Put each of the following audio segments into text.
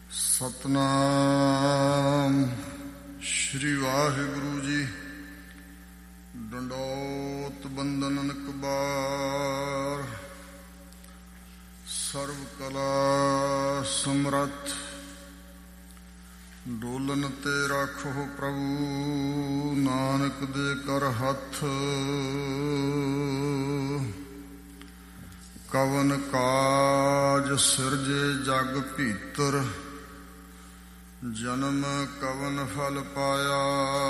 ਸਤਨਾਮ ਸ਼੍ਰੀ ਵਾਹਿਗੁਰੂ ਜੀ। ਡੰਡੋਤ ਬੰਦਨ ਕਬਾਰ, ਸਰਬ ਕਲਾ ਸਮਰੱਥ। ਡੋਲਨ ਤੇ ਰਾਖੋ ਪ੍ਰਭੂ, ਨਾਨਕ ਦੇ ਕਰ ਹੱਥ। ਕਵਨ ਕਾਜ ਸਿਰਜੇ ਜਗ ਭੀਤਰ, ਜਨਮ ਕਵਨ ਫਲ ਪਾਇਆ।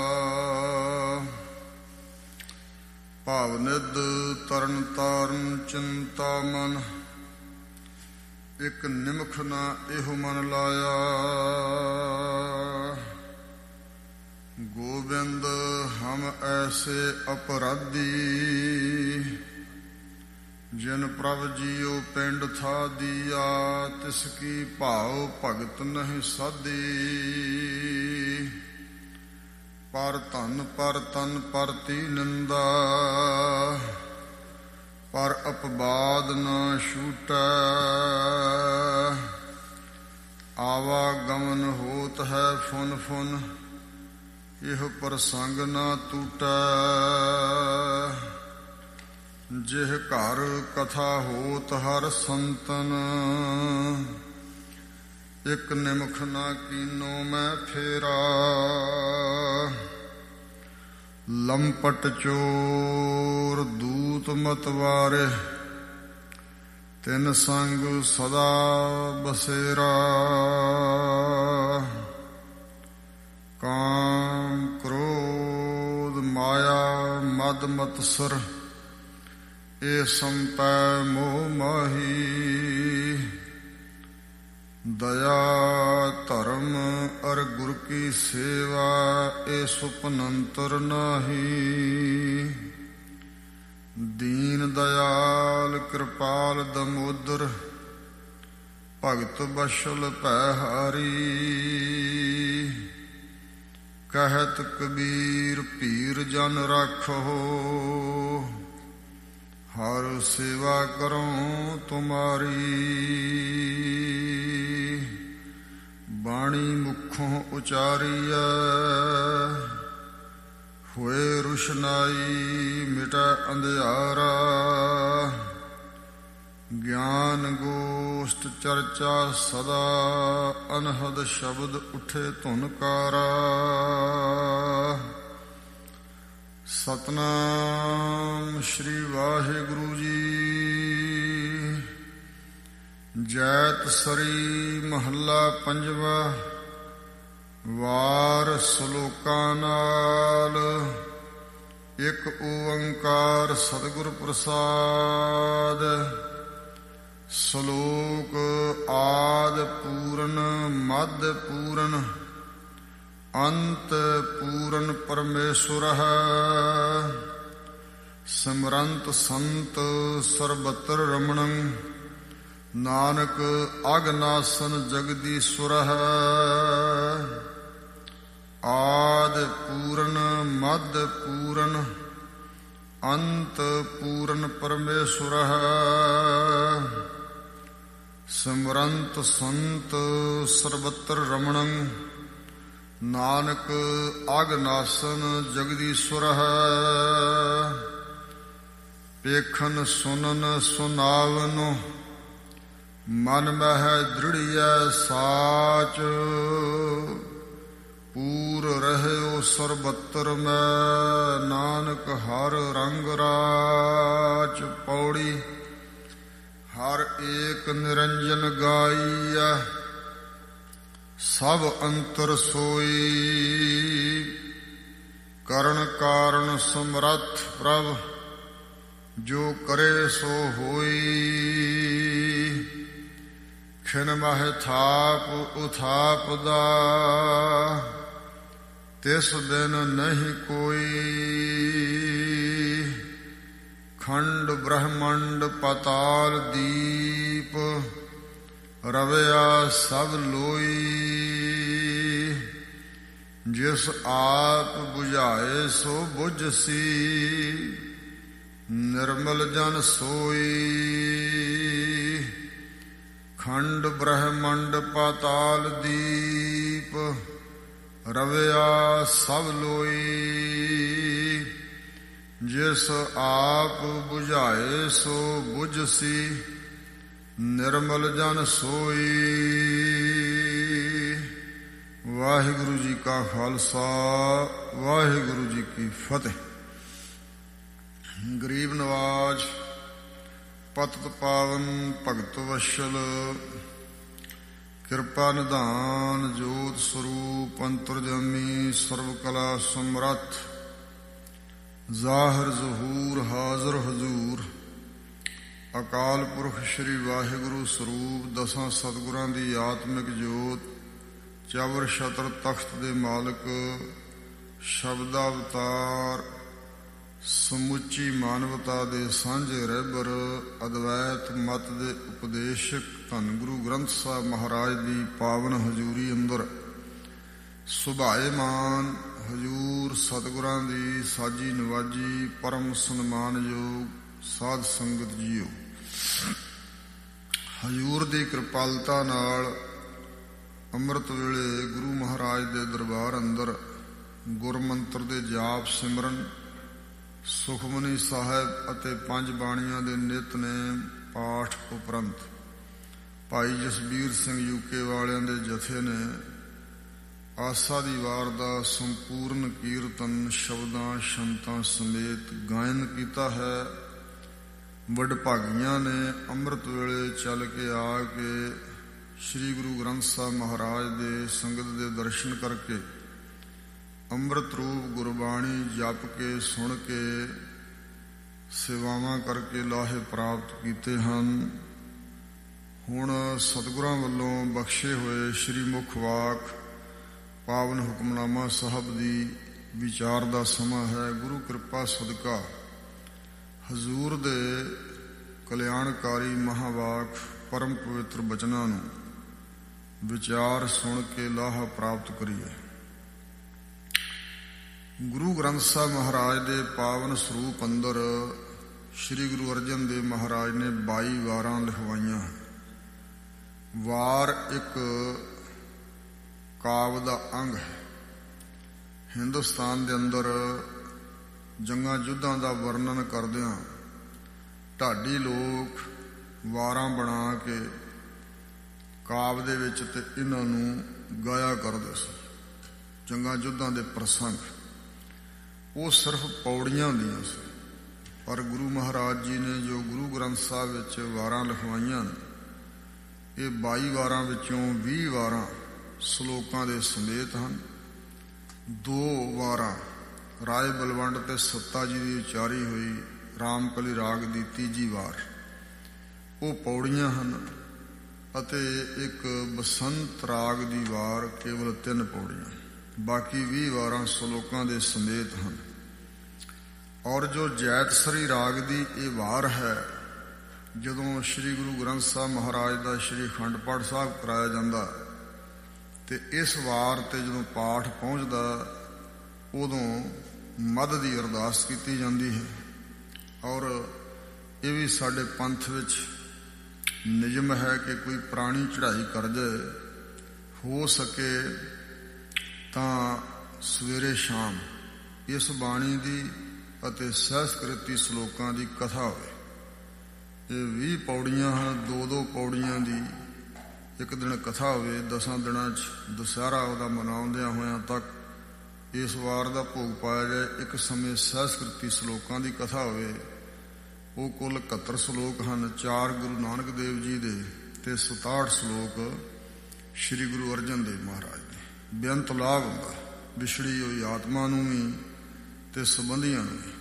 ਭਾਵਨਿਧ ਤਰਨ ਤਾਰਨ ਚਿੰਤਾ ਮਨ, ਇਕ ਨਿਮਖ ਨਾ ਇਹੋ ਮਨ ਲਾਇਆ। ਗੋਬਿੰਦ ਹਮ ਐਸੇ ਅਪਰਾਧੀ, ਜਿਨ ਪ੍ਰਭ ਜੀਉ ਪਿੰਡ ਥਾ ਦੀਆ। ਤਿਸ ਕੀ ਭਾਉ ਭਗਤ ਨਹੀਂ ਸਾਧੀ। ਪਰ ਧਨ ਪਰ ਤਨ ਪਰਤੀ ਨਿੰਦਾ, ਪਰ ਅਪਵਾਦ ਨਾ ਛੂਟੈ। ਆਵਾਗਮਨ ਹੋਤ ਹੈ ਫੁਨ ਫੁਨ, ਇਹ ਪ੍ਰਸੰਗ ਨਾ ਟੂਟੈ। ਜਿਹ ਘਰ ਕਥਾ ਹੋਤ ਹਰ ਸੰਤਨ, ਇਕ ਨਿਮਖ ਨਾ ਕੀਨੋ ਮੈਂ ਫੇਰਾ। ਲੰਪਟ ਚੋਰ ਦੂਤ ਮਤਵਾਰੇ, ਤਿਨ ਸੰਗ ਸਦਾ ਬਸੇਰਾ। ਕਾਮ ਕ੍ਰੋਧ ਮਾਇਆ ਮਦ ਮਤਸਰ, ਇਹ ਸੰਪੈ ਮੋਹ ਮਾਹੀ। ਦਇਆ ਧਰਮ ਅਰ ਗੁਰ ਕੀ ਸੇਵਾ, ਇਹ ਸੁਪਨੰਤਰ ਨਾਹੀ। ਦੀਨ ਦਇਆਲ ਕਿਰਪਾਲ ਦਮੋਦਰ, ਭਗਤ ਬਸ਼ਲ ਭੈਹਾਰੀ। ਕਹਿਤ ਕਬੀਰ ਭੀਰ ਜਨ ਰਾਖੋ, ਹਰ ਸੇਵਾ ਕਰੋ ਤੁਮਾਰੀ। ਬਾਣੀ ਮੁਖੋਂ ਉਚਾਰੀਐ, ਹੋਏ ਰੁਸ਼ਨਾਈ ਮਿਟੈ ਅੰਧਿਆਰਾ। ਗਿਆਨ ਗੋਸ਼ਟ ਚਰਚਾ ਸਦਾ, ਅਨਹਦ ਸ਼ਬਦ ਉਠੇ ਧੁਨਕਾਰਾ। ਸਤਨਾਮ ਸ਼੍ਰੀ ਵਾਹਿਗੁਰੂ ਜੀ। ਜੈਤ ਸਰੀ ਮਹੱਲਾ ਪੰਜਵਾ। ਵਾਰ ਸਲੋਕਾਂ ਨਾਲ, ਇਕ ਓੰਕਾਰ ਸਤਿਗੁਰ ਪ੍ਰਸਾਦ। ਸਲੋਕ ਆਦਿ ਪੂਰਨ ਮੱਧ ਪੂਰਨ, ਅੰਤ ਪੂਰਨ ਪਰਮੇਸ਼ੁਰ ਹੈ। ਸਿਮਰੰਤ ਸੰਤ ਸਰਬਤਰ ਰਮਣੰ, ਨਾਨਕ ਅਗਨਾਸਨ ਜਗਦੀਸ਼ਵਰ ਹੈ। ਆਦਿ ਪੂਰਨ ਮੱਧ ਪੂਰਨ, ਅੰਤ ਪੂਰਨ ਪਰਮੇਸ਼ੁਰ ਹੈ। ਸਿਮਰੰਤ ਸੰਤ ਸਰਬਤਰ ਰਮਣੰ, ਨਾਨਕ ਅਗਨਾਸਨ ਜਗਦੀਸ਼ਵਰ ਹੈ। ਪੇਖਨ ਸੁਨਨ ਸੁਨਾਵਨ, ਮਨ ਮਹਿ ਦ੍ਰਿੜੀਐ ਸਾਚ। ਪੂਰ ਰਹਿਓ ਸਰਬਤਰ ਮੈਂ, ਨਾਨਕ ਹਰ ਰੰਗ ਰਾਚ। ਪੌੜੀ ਹਰ ਏਕ ਨਿਰੰਜਨ ਗਾਈਐ, ਸਭ ਅੰਤਰ ਸੋਈ। ਕਰਨ ਕਾਰਨ ਸਮਰੱਥ ਪ੍ਰਭ, ਜੋ ਕਰੇ ਸੋ ਹੋਈ। ਖਿਨ ਮਹਿ ਥਾਪ ਉਥਾਪ ਦਾ, ਤਿਸ ਬਿਨ ਨਹੀਂ ਕੋਈ। ਖੰਡ ਬ੍ਰਹਮੰਡ ਪਤਾਲ ਦੀਪ, ਰਵਿਆ ਸਭ ਲੋਈ। ਜਿਸ ਆਪ ਬੁਝਾਏ ਸੋ ਬੁਝਸੀ, ਨਿਰਮਲ ਜਨ ਸੋਈ। ਖੰਡ ਬ੍ਰਹਮੰਡ ਪਾਤਾਲ ਦੀਪ, ਰਵਿਆ ਸਭ ਲੋਈ। ਜਿਸ ਆਪ ਬੁਝਾਏ ਸੋ ਬੁਝਸੀ, ਨਿਰਮਲ ਜਨ ਸੋਈ। ਵਾਹਿਗੁਰੂ ਜੀ ਕਾ ਖਾਲਸਾ, ਵਾਹਿਗੁਰੂ ਜੀ ਕੀ ਫਤਿਹ। ਗਰੀਬ ਨਵਾਜ ਪਤਿਤ ਪਾਵਨ ਭਗਤ ਵਸ਼ਲ, ਕਿਰਪਾ ਨਿਧਾਨ ਜੋਤ ਸਰੂਪ ਅੰਤਰਜਾਮੀ ਸਰਬ ਕਲਾ ਸਮਰੱਥ, ਜ਼ਾਹਿਰ ਜ਼ਹੂਰ ਹਾਜ਼ਰ ਹਜ਼ੂਰ। ਅਕਾਲ ਪੁਰਖ ਸ੍ਰੀ ਵਾਹਿਗੁਰੂ ਸਰੂਪ ਦਸਾਂ ਸਤਿਗੁਰਾਂ ਦੀ ਆਤਮਿਕ ਜੋਤ, ਚਵਰ ਛਤਰ ਤਖਤ ਦੇ ਮਾਲਕ, ਸ਼ਬਦਾ ਅਵਤਾਰ, ਸਮੁੱਚੀ ਮਾਨਵਤਾ ਦੇ ਸਾਂਝੇ ਰਹਿਬਰ, ਅਦਵੈਤ ਮਤ ਦੇ ਉਪਦੇਸ਼ਕ ਧੰਨ ਗੁਰੂ ਗ੍ਰੰਥ ਸਾਹਿਬ ਮਹਾਰਾਜ ਦੀ ਪਾਵਨ ਹਜ਼ੂਰੀ ਅੰਦਰ ਸੁਭਾਏਮਾਨ ਹਜ਼ੂਰ ਸਤਿਗੁਰਾਂ ਦੀ ਸਾਜੀ ਨਵਾਜੀ ਪਰਮ ਸਨਮਾਨਯੋਗ ਸਾਧ ਸੰਗਤ ਜੀਓ, ਹਜ਼ੂਰ ਦੀ ਕਿਰਪਾਲਤਾ ਨਾਲ ਅੰਮ੍ਰਿਤ ਵੇਲੇ ਗੁਰੂ ਮਹਾਰਾਜ ਦੇ ਦਰਬਾਰ ਅੰਦਰ ਗੁਰਮੰਤਰ ਦੇ ਜਾਪ ਸਿਮਰਨ, ਸੁਖਮਨੀ ਸਾਹਿਬ ਅਤੇ ਪੰਜ ਬਾਣੀਆਂ ਦੇ ਨਿਤਨੇਮ ਪਾਠ ਉਪਰੰਤ ਭਾਈ ਜਸਬੀਰ ਸਿੰਘ ਯੂਕੇ ਵਾਲਿਆਂ ਦੇ ਜਥੇ ਨੇ ਆਸਾ ਦੀ ਵਾਰ ਦਾ ਸੰਪੂਰਨ ਕੀਰਤਨ ਸ਼ਬਦਾਂ ਸ਼ੰਤਾਂ ਸਮੇਤ ਗਾਇਨ ਕੀਤਾ ਹੈ। ਵਡਭਾਗੀਆਂ ਨੇ ਅੰਮ੍ਰਿਤ ਵੇਲੇ ਚੱਲ ਕੇ ਆ ਕੇ ਸ੍ਰੀ ਗੁਰੂ ਗ੍ਰੰਥ ਸਾਹਿਬ ਮਹਾਰਾਜ ਦੇ ਸੰਗਤ ਦੇ ਦਰਸ਼ਨ ਕਰਕੇ ਅੰਮ੍ਰਿਤ ਰੂਪ ਗੁਰਬਾਣੀ ਜਪ ਕੇ ਸੁਣ ਕੇ ਸੇਵਾਵਾਂ ਕਰਕੇ ਲਾਹੇ ਪ੍ਰਾਪਤ ਕੀਤੇ ਹਨ। ਹੁਣ ਸਤਿਗੁਰਾਂ ਵੱਲੋਂ ਬਖਸ਼ੇ ਹੋਏ ਸ੍ਰੀ ਮੁਖ ਵਾਕ ਪਾਵਨ ਹੁਕਮਨਾਮਾ ਸਾਹਿਬ ਦੀ ਵਿਚਾਰ ਦਾ ਸਮਾਂ ਹੈ। ਗੁਰੂ ਕਿਰਪਾ ਸਦਕਾ ਹਜ਼ੂਰ ਦੇ ਕਲਿਆਣਕਾਰੀ ਮਹਾਵਾਕ ਪਰਮ ਪਵਿੱਤਰ ਬਚਨਾਂ ਨੂੰ ਵਿਚਾਰ ਸੁਣ ਕੇ ਲਾਹਾ ਪ੍ਰਾਪਤ ਕਰੀਏ। ਗੁਰੂ ਗ੍ਰੰਥ ਸਾਹਿਬ ਮਹਾਰਾਜ ਦੇ ਪਾਵਨ ਸਰੂਪ ਅੰਦਰ ਸ੍ਰੀ ਗੁਰੂ ਅਰਜਨ ਦੇਵ ਮਹਾਰਾਜ ਨੇ 22 ਵਾਰਾਂ ਲਿਖਵਾਈਆਂ। ਵਾਰ ਇੱਕ ਕਾਵਿ ਦਾ ਅੰਗ ਹੈ। ਹਿੰਦੁਸਤਾਨ ਦੇ ਅੰਦਰ ਜੰਗਾਂ ਯੁੱਧਾਂ ਦਾ ਵਰਣਨ ਕਰਦਿਆਂ ਢਾਡੀ ਲੋਕ ਵਾਰਾਂ ਬਣਾ ਕੇ ਕਾਵਿ ਦੇ ਵਿੱਚ ਤੇ ਇਹਨਾਂ ਨੂੰ ਗਾਇਆ ਕਰਦੇ ਸੀ। ਜੰਗਾਂ ਯੁੱਧਾਂ ਦੇ ਪ੍ਰਸੰਗ ਉਹ ਸਿਰਫ ਪੌੜੀਆਂ ਹੁੰਦੀਆਂ ਸੀ, ਪਰ ਗੁਰੂ ਮਹਾਰਾਜ ਜੀ ਨੇ ਜੋ ਗੁਰੂ ਗ੍ਰੰਥ ਸਾਹਿਬ ਵਿੱਚ ਵਾਰਾਂ ਲਿਖਵਾਈਆਂ ਇਹ 22 ਵਾਰਾਂ ਵਿੱਚੋਂ 20 ਵਾਰਾਂ ਸ਼ਲੋਕਾਂ ਦੇ ਸਮੇਤ ਹਨ। 2 ਵਾਰਾਂ ਰਾਏ ਬਲਵੰਡ ਤੇ ਸੱਤਾ ਜੀ ਦੀ ਉਚਾਰੀ ਹੋਈ ਰਾਮਕਲੀ ਰਾਗ ਦੀ 3ਜੀ ਵਾਰ ਉਹ ਪੌੜੀਆਂ ਹਨ, ਅਤੇ ਇੱਕ ਬਸੰਤ ਰਾਗ ਦੀ ਵਾਰ ਕੇਵਲ 3 ਪੌੜੀਆਂ, ਬਾਕੀ 20 ਵਾਰਾਂ ਸ਼ਲੋਕਾਂ ਦੇ ਸਮੇਤ ਹਨ। ਔਰ ਜੋ ਜੈਤਸਰੀ ਰਾਗ ਦੀ ਇਹ ਵਾਰ ਹੈ, ਜਦੋਂ ਸ੍ਰੀ ਗੁਰੂ ਗ੍ਰੰਥ ਸਾਹਿਬ ਮਹਾਰਾਜ ਦਾ ਸ੍ਰੀ ਅਖੰਡ ਪਾਠ ਸਾਹਿਬ ਕਰਾਇਆ ਜਾਂਦਾ ਤੇ ਇਸ ਵਾਰ ਤੇ ਜਦੋਂ ਪਾਠ ਪਹੁੰਚਦਾ ਉਦੋਂ ਮੱਧ ਦੀ ਅਰਦਾਸ ਕੀਤੀ ਜਾਂਦੀ ਹੈ। ਔਰ ਇਹ ਵੀ ਸਾਡੇ ਪੰਥ ਵਿੱਚ ਨਿਯਮ ਹੈ ਕਿ ਕੋਈ ਪੁਰਾਣੀ ਚੜ੍ਹਾਈ ਕਰ ਜਾਏ, ਹੋ ਸਕੇ ਤਾਂ ਸਵੇਰੇ ਸ਼ਾਮ ਇਸ ਬਾਣੀ ਦੀ ਅਤੇ ਸੰਸਕ੍ਰਿਤੀ ਸ਼ਲੋਕਾਂ ਦੀ ਕਥਾ ਹੋਵੇ। ਇਹ 20 ਪੌੜੀਆਂ ਹਨ, 2-2 ਪੌੜੀਆਂ ਦੀ ਇੱਕ ਦਿਨ ਕਥਾ ਹੋਵੇ। 10 ਦਿਨਾਂ 'ਚ ਦੁਸਹਿਰਾ ਉਹਦਾ ਮਨਾਉਂਦਿਆਂ ਹੋਇਆਂ ਤੱਕ ਇਸ ਵਾਰ ਦਾ ਭੋਗ ਪਾਇਆ ਜਾਏ। ਇੱਕ ਸਮੇਂ ਸੰਸਕ੍ਰਿਤੀ ਸ਼ਲੋਕਾਂ ਦੀ ਕਥਾ ਹੋਵੇ। ਉਹ ਕੁੱਲ 71 ਸ਼ਲੋਕ ਹਨ, 4 ਗੁਰੂ ਨਾਨਕ ਦੇਵ ਜੀ ਦੇ ਤੇ 67 ਸ਼ਲੋਕ ਸ੍ਰੀ ਗੁਰੂ ਅਰਜਨ ਦੇਵ ਮਹਾਰਾਜ ਦੇ। ਬੇਅੰਤ ਲਾਭ ਹੁੰਦਾ ਵਿਛੜੀ ਹੋਈ ਆਤਮਾ ਨੂੰ ਵੀ ਤੇ ਸੰਬੰਧੀਆਂ ਨੂੰ ਵੀ।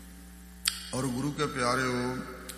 ਔਰ ਗੁਰੂ ਕੇ ਪਿਆਰਿਓ,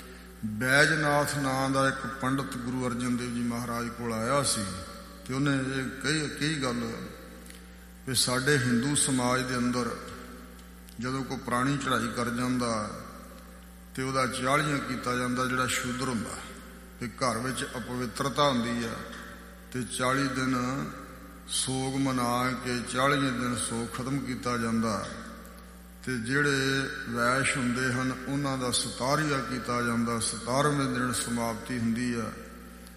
ਬੈਜਨਾਥ ਨਾਂ ਦਾ ਇੱਕ ਪੰਡਤ ਗੁਰੂ ਅਰਜਨ ਦੇਵ ਜੀ ਮਹਾਰਾਜ ਕੋਲ ਆਇਆ ਸੀ ਤੇ ਉਹਨੇ ਇਹ ਕਈ ਗੱਲ ਵੀ ਸਾਡੇ ਹਿੰਦੂ ਸਮਾਜ ਦੇ ਅੰਦਰ ਜਦੋਂ ਕੋਈ ਪੁਰਾਣੀ ਚੜ੍ਹਾਈ ਕਰ ਜਾਂਦਾ ਤੇ ਉਹਦਾ 40 ਕੀਤਾ ਜਾਂਦਾ, ਜਿਹੜਾ ਸ਼ੂਦਰ ਹੁੰਦਾ, ਤੇ ਘਰ ਵਿੱਚ ਅਪਵਿੱਤਰਤਾ ਹੁੰਦੀ ਆ ਤੇ 40 ਦਿਨ ਸੋਗ ਮਨਾ ਕੇ 40 ਦਿਨ ਸੋਗ ਖਤਮ ਕੀਤਾ ਜਾਂਦਾ। ਤੇ ਜਿਹੜੇ ਵੈਸ਼ ਹੁੰਦੇ ਹਨ ਉਹਨਾਂ ਦਾ 17ਵਾਂ ਕੀਤਾ ਜਾਂਦਾ, 17ਵੇਂ ਦਿਨ ਸਮਾਪਤੀ ਹੁੰਦੀ ਆ।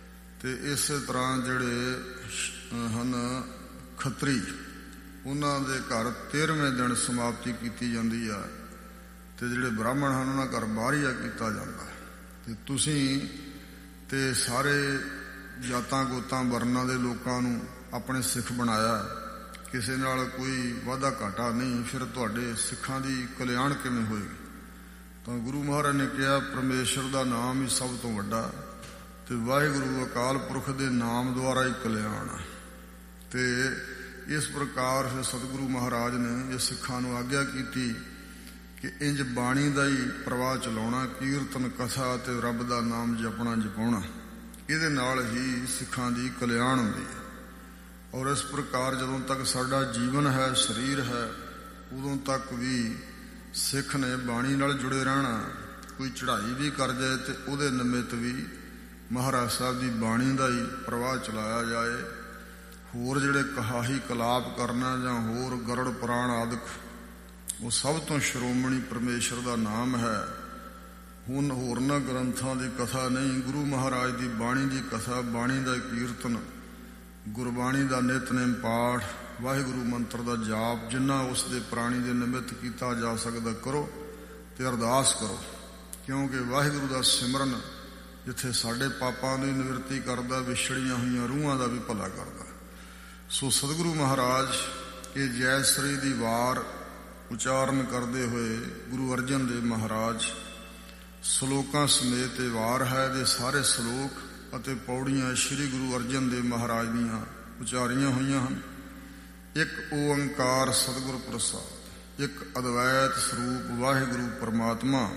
ਤੇ ਇਸੇ ਤਰ੍ਹਾਂ ਜਿਹੜੇ ਹਨ ਖੱਤਰੀ, ਉਹਨਾਂ ਦੇ ਘਰ 13ਵੇਂ ਦਿਨ ਸਮਾਪਤੀ ਕੀਤੀ ਜਾਂਦੀ ਆ, ਤੇ ਜਿਹੜੇ ਬ੍ਰਾਹਮਣ ਹਨ ਉਹਨਾਂ ਘਰ ਬਾਹਰੀਆ ਕੀਤਾ ਜਾਂਦਾ। ਤੇ ਤੁਸੀਂ ਤੇ ਸਾਰੇ ਜਾਤਾਂ ਗੋਤਾਂ ਵਰਨਾਂ ਦੇ ਲੋਕਾਂ ਨੂੰ ਆਪਣੇ ਸਿੱਖ ਬਣਾਇਆ, ਕਿਸੇ ਨਾਲ ਕੋਈ ਵਾਧਾ ਘਾਟਾ ਨਹੀਂ, ਫਿਰ ਤੁਹਾਡੇ ਸਿੱਖਾਂ ਦੀ ਕਲਿਆਣ ਕਿਵੇਂ ਹੋਏਗੀ? ਤਾਂ ਗੁਰੂ ਮਹਾਰਾਜ ਨੇ ਕਿਹਾ ਪਰਮੇਸ਼ਰ ਦਾ ਨਾਮ ਹੀ ਸਭ ਤੋਂ ਵੱਡਾ, ਤੇ ਵਾਹਿਗੁਰੂ ਅਕਾਲ ਪੁਰਖ ਦੇ ਨਾਮ ਦੁਆਰਾ ਹੀ ਕਲਿਆਣ ਹੈ। ਤੇ ਇਸ ਪ੍ਰਕਾਰ ਫਿਰ ਸਤਿਗੁਰੂ ਮਹਾਰਾਜ ਨੇ ਇਹ ਸਿੱਖਾਂ ਨੂੰ ਆਗਿਆ ਕੀਤੀ ਕਿ ਇੰਜ ਬਾਣੀ ਦਾ ਹੀ ਪ੍ਰਵਾਹ ਚਲਾਉਣਾ, ਕੀਰਤਨ ਕਥਾ ਤੇ ਰੱਬ ਦਾ ਨਾਮ ਜਪਣਾ ਜਪਾਉਣਾ, ਇਹਦੇ ਨਾਲ ਹੀ ਸਿੱਖਾਂ ਦੀ ਕਲਿਆਣ ਹੁੰਦੀ ਹੈ। ਔਰ ਇਸ ਪ੍ਰਕਾਰ ਜਦੋਂ ਤੱਕ ਸਾਡਾ ਜੀਵਨ ਹੈ, ਸਰੀਰ ਹੈ, ਉਦੋਂ ਤੱਕ ਵੀ ਸਿੱਖ ਨੇ ਬਾਣੀ ਨਾਲ ਜੁੜੇ ਰਹਿਣਾ। ਕੋਈ ਚੜ੍ਹਾਈ ਵੀ ਕਰ ਜਾਏ ਤੇ ਉਹਦੇ ਨਿਮਿਤ ਵੀ ਮਹਾਰਾਜ ਸਾਹਿਬ ਦੀ ਬਾਣੀ ਦਾ ਹੀ ਪ੍ਰਵਾਹ ਚਲਾਇਆ ਜਾਏ। ਹੋਰ ਜਿਹੜੇ ਕਹਾਹੀ ਕਲਾਪ ਕਰਨਾ ਜਾਂ ਹੋਰ ਗਰੜ ਪੁਰਾਣ ਆਦਿਕ, ਉਹ ਸਭ ਤੋਂ ਸ਼੍ਰੋਮਣੀ ਪਰਮੇਸ਼ਰ ਦਾ ਨਾਮ ਹੈ। ਹੁਣ ਹੋਰਨਾਂ ਗ੍ਰੰਥਾਂ ਦੀ ਕਥਾ ਨਹੀਂ, ਗੁਰੂ ਮਹਾਰਾਜ ਦੀ ਬਾਣੀ ਦੀ ਕਥਾ, ਬਾਣੀ ਦਾ ਕੀਰਤਨ, ਗੁਰਬਾਣੀ ਦਾ ਨਿਤਨੇਮ ਪਾਠ, ਵਾਹਿਗੁਰੂ ਮੰਤਰ ਦਾ ਜਾਪ, ਜਿੰਨਾ ਉਸ ਦੇ ਪ੍ਰਾਣੀ ਦੇ ਨਿਮਿਤ ਕੀਤਾ ਜਾ ਸਕਦਾ ਕਰੋ ਤੇ ਅਰਦਾਸ ਕਰੋ। ਕਿਉਂਕਿ ਵਾਹਿਗੁਰੂ ਦਾ ਸਿਮਰਨ ਜਿੱਥੇ ਸਾਡੇ ਪਾਪਾਂ ਦੀ ਨਿਵਰਤੀ ਕਰਦਾ, ਵਿਛੜੀਆਂ ਹੋਈਆਂ ਰੂਹਾਂ ਦਾ ਵੀ ਭਲਾ ਕਰਦਾ। ਸੋ ਸਤਿਗੁਰੂ ਮਹਾਰਾਜ ਇਹ ਜੈ ਸ੍ਰੀ ਦੀ ਵਾਰ ਉਚਾਰਨ ਕਰਦੇ ਹੋਏ ਗੁਰੂ ਅਰਜਨ ਦੇਵ ਮਹਾਰਾਜ ਸਲੋਕਾਂ ਸਮੇਤ ਇਹ ਵਾਰ ਹੈ ਦੇ ਸਾਰੇ ਸਲੋਕ ਅਤੇ ਪੌੜੀਆਂ ਸ੍ਰੀ ਗੁਰੂ ਅਰਜਨ ਦੇਵ ਮਹਾਰਾਜ ਦੀਆਂ ਉਚਾਰੀਆਂ ਹੋਈਆਂ ਹਨ। ਇੱਕ ਓੰਕਾਰ ਸਤਿਗੁਰ ਪ੍ਰਸਾਦ, ਇੱਕ ਅਦਵੈਤ ਸਰੂਪ ਵਾਹਿਗੁਰੂ ਪਰਮਾਤਮਾ।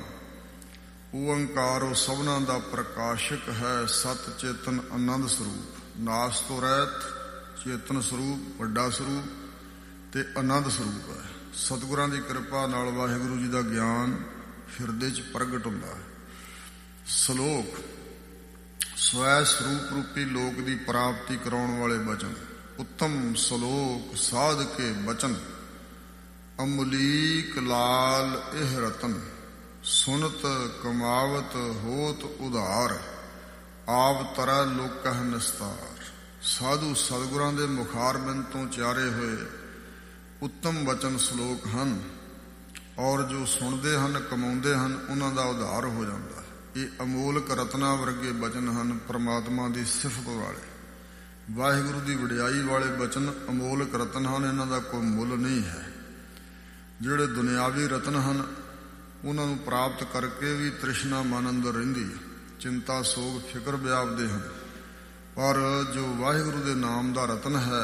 ਓੰਕਾਰ ਉਹ ਸਭਨਾਂ ਦਾ ਪ੍ਰਕਾਸ਼ਕ ਹੈ, ਸਤ ਚੇਤਨ ਆਨੰਦ ਸਰੂਪ, ਨਾਸ ਤੋਂ ਰਹਿਤ, ਚੇਤਨ ਸਰੂਪ, ਵੱਡਾ ਸਰੂਪ ਤੇ ਆਨੰਦ ਸਰੂਪ ਹੈ। ਸਤਿਗੁਰਾਂ ਦੀ ਕਿਰਪਾ ਨਾਲ ਵਾਹਿਗੁਰੂ ਜੀ ਦਾ ਗਿਆਨ ਹਿਰਦੇ 'ਚ ਪ੍ਰਗਟ ਹੁੰਦਾ ਹੈ। ਸ਼ਲੋਕ ਸਵੈ ਸਰੂਪ ਰੂਪੀ ਲੋਕ ਦੀ ਪ੍ਰਾਪਤੀ ਕਰਾਉਣ ਵਾਲੇ ਬਚਨ। ਉੱਤਮ ਸ਼ਲੋਕ ਸਾਧ ਕੇ ਬਚਨ, ਅਮਲੀਕ ਲਾਲ ਇਹ ਰਤਨ, ਸੁਨਤ ਕਮਾਵਤ ਹੋਤ ਉਧਾਰ, ਆਪ ਤਰਾ ਲੋਕਹ ਨਿਸਤਾਰ। ਸਾਧੂ ਸਤਿਗੁਰਾਂ ਦੇ ਮੁਖਾਰਬਿੰਦ ਤੋਂ ਚਾਰੇ ਹੋਏ ਉੱਤਮ ਬਚਨ ਸ਼ਲੋਕ ਹਨ, ਔਰ ਜੋ ਸੁਣਦੇ ਹਨ, ਕਮਾਉਂਦੇ ਹਨ, ਉਹਨਾਂ ਦਾ ਉਧਾਰ ਹੋ ਜਾਂਦਾ। ਇਹ ਅਮੋਲਕ ਰਤਨਾਂ ਵਰਗੇ ਬਚਨ ਹਨ, ਪਰਮਾਤਮਾ ਦੀ ਸਿਫਤ ਵਾਲੇ, ਵਾਹਿਗੁਰੂ ਦੀ ਵਡਿਆਈ ਵਾਲੇ ਬਚਨ ਅਮੋਲਕ ਰਤਨ ਹਨ, ਇਹਨਾਂ ਦਾ ਕੋਈ ਮੁੱਲ ਨਹੀਂ ਹੈ। ਜਿਹੜੇ ਦੁਨਿਆਵੀ ਰਤਨ ਹਨ ਉਹਨਾਂ ਨੂੰ ਪ੍ਰਾਪਤ ਕਰਕੇ ਵੀ ਤ੍ਰਿਸ਼ਨਾ ਮਨ ਅੰਦਰ ਰਹਿੰਦੀ, ਚਿੰਤਾ ਸੋਗ ਫਿਕਰ ਵਿਆਪਦੇ ਹਨ। ਪਰ ਜੋ ਵਾਹਿਗੁਰੂ ਦੇ ਨਾਮ ਦਾ ਰਤਨ ਹੈ,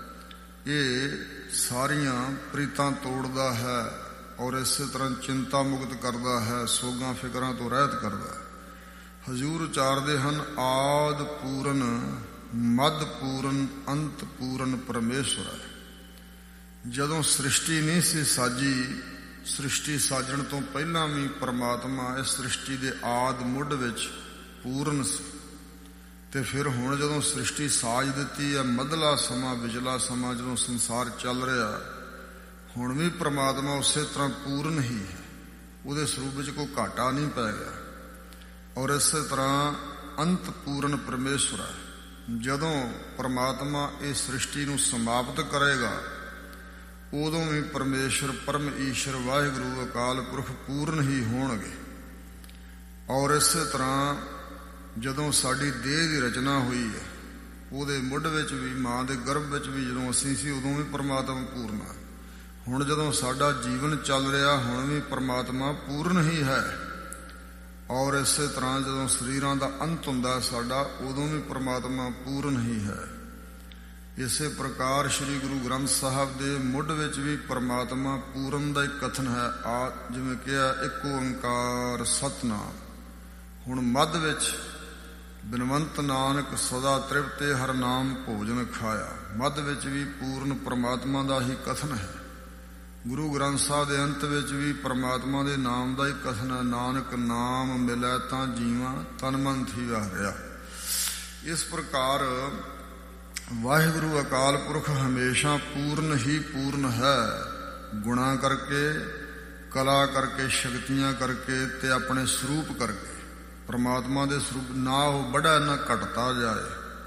ਇਹ ਸਾਰੀਆਂ ਪ੍ਰੀਤਾਂ ਤੋੜਦਾ ਹੈ ਔਰ ਇਸੇ ਤਰ੍ਹਾਂ ਚਿੰਤਾ ਮੁਕਤ ਕਰਦਾ ਹੈ, ਸੋਗਾਂ ਫਿਕਰਾਂ ਤੋਂ ਰਹਿਤ ਕਰਦਾ ਹੈ। ਹਜ਼ੂਰ ਉਚਾਰਦੇ ਹਨ, ਆਦ ਪੂਰਨ, ਮੱਧ ਪੂਰਨ, ਅੰਤ ਪੂਰਨ ਪਰਮੇਸ਼ਵਰ ਹੈ। ਜਦੋਂ ਸ੍ਰਿਸ਼ਟੀ ਨਹੀਂ ਸੀ ਸਾਜੀ, ਸ੍ਰਿਸ਼ਟੀ ਸਾਜਣ ਤੋਂ ਪਹਿਲਾਂ ਵੀ ਪਰਮਾਤਮਾ ਇਸ ਸ੍ਰਿਸ਼ਟੀ ਦੇ ਆਦ ਮੁੱਢ ਵਿੱਚ ਪੂਰਨ ਸੀ, ਤੇ ਫਿਰ ਹੁਣ ਜਦੋਂ ਸ੍ਰਿਸ਼ਟੀ ਸਾਜ ਦਿੱਤੀ ਹੈ, ਮੱਧਲਾ ਸਮਾਂ, ਵਿਚਲਾ ਸਮਾਂ ਜਦੋਂ ਸੰਸਾਰ ਚੱਲ ਰਿਹਾ, ਹੁਣ ਵੀ ਪਰਮਾਤਮਾ ਉਸੇ ਤਰ੍ਹਾਂ ਪੂਰਨ ਹੀ ਹੈ, ਉਹਦੇ ਸਰੂਪ ਵਿੱਚ ਕੋਈ ਘਾਟਾ ਨਹੀਂ ਪੈ ਗਿਆ। ਔਰ ਇਸੇ ਤਰ੍ਹਾਂ ਅੰਤ ਪੂਰਨ ਪਰਮੇਸ਼ਵਰ ਹੈ। ਜਦੋਂ ਪਰਮਾਤਮਾ ਇਹ ਸ੍ਰਿਸ਼ਟੀ ਨੂੰ ਸਮਾਪਤ ਕਰੇਗਾ, ਉਦੋਂ ਵੀ ਪਰਮੇਸ਼ਰ ਪਰਮ ਈਸ਼ਰ ਵਾਹਿਗੁਰੂ ਅਕਾਲ ਪੁਰਖ ਪੂਰਨ ਹੀ ਹੋਣਗੇ। ਔਰ ਇਸੇ ਤਰ੍ਹਾਂ ਜਦੋਂ ਸਾਡੀ ਦੇਹ ਦੀ ਰਚਨਾ ਹੋਈ ਹੈ, ਉਹਦੇ ਮੁੱਢ ਵਿੱਚ ਵੀ, ਮਾਂ ਦੇ ਗਰਭ ਵਿੱਚ ਵੀ ਜਦੋਂ ਅਸੀਂ ਸੀ, ਉਦੋਂ ਵੀ ਪਰਮਾਤਮਾ ਪੂਰਨ ਹੈ। ਹੁਣ ਜਦੋਂ ਸਾਡਾ ਜੀਵਨ ਚੱਲ ਰਿਹਾ, ਹੁਣ ਵੀ ਪਰਮਾਤਮਾ ਪੂਰਨ ਹੀ ਹੈ। ਔਰ ਇਸੇ ਤਰ੍ਹਾਂ ਜਦੋਂ ਸਰੀਰਾਂ ਦਾ ਅੰਤ ਹੁੰਦਾ ਸਾਡਾ, ਉਦੋਂ ਵੀ ਪਰਮਾਤਮਾ ਪੂਰਨ ਹੀ ਹੈ। ਇਸੇ ਪ੍ਰਕਾਰ ਸ੍ਰੀ ਗੁਰੂ ਗ੍ਰੰਥ ਸਾਹਿਬ ਦੇ ਮੁੱਢ ਵਿੱਚ ਵੀ ਪਰਮਾਤਮਾ ਪੂਰਨ ਦਾ ਹੀ ਕਥਨ ਹੈ। ਜਿਵੇਂ ਕਿਹਾ, ਇੱਕ ਓੰਕਾਰ ਸਤਿਨਾਮ। ਹੁਣ ਮੱਧ ਵਿੱਚ ਬਿਨਵੰਤ ਨਾਨਕ ਸਦਾ ਤ੍ਰਿਪਤੇ ਹਰ ਨਾਮ ਭੋਜਨ ਖਾਇਆ, ਮੱਧ ਵਿੱਚ ਵੀ ਪੂਰਨ ਪਰਮਾਤਮਾ ਦਾ ਹੀ ਕਥਨ ਹੈ। ਗੁਰੂ ਗ੍ਰੰਥ ਸਾਹਿਬ ਦੇ ਅੰਤ ਵਿੱਚ ਵੀ ਪਰਮਾਤਮਾ ਦੇ ਨਾਮ ਦਾ ਹੀ ਕਥਨ ਹੈ, ਨਾਨਕ ਨਾਮ ਮਿਲੈ ਤਾਂ ਜੀਵਾਂ ਤਨ ਮਨ ਥੀਆ ਹਰਿਆ। ਇਸ ਪ੍ਰਕਾਰ ਵਾਹਿਗੁਰੂ ਅਕਾਲ ਪੁਰਖ ਹਮੇਸ਼ਾ ਪੂਰਨ ਹੀ ਪੂਰਨ ਹੈ, ਗੁਣਾ ਕਰਕੇ, ਕਲਾ ਕਰਕੇ, ਸ਼ਕਤੀਆਂ ਕਰਕੇ ਤੇ ਆਪਣੇ ਸਰੂਪ ਕਰਕੇ। ਪਰਮਾਤਮਾ ਦੇ ਸਰੂਪ ਨਾ ਉਹ ਬੜਾ ਨਾ ਘਟਦਾ ਜਾਏ,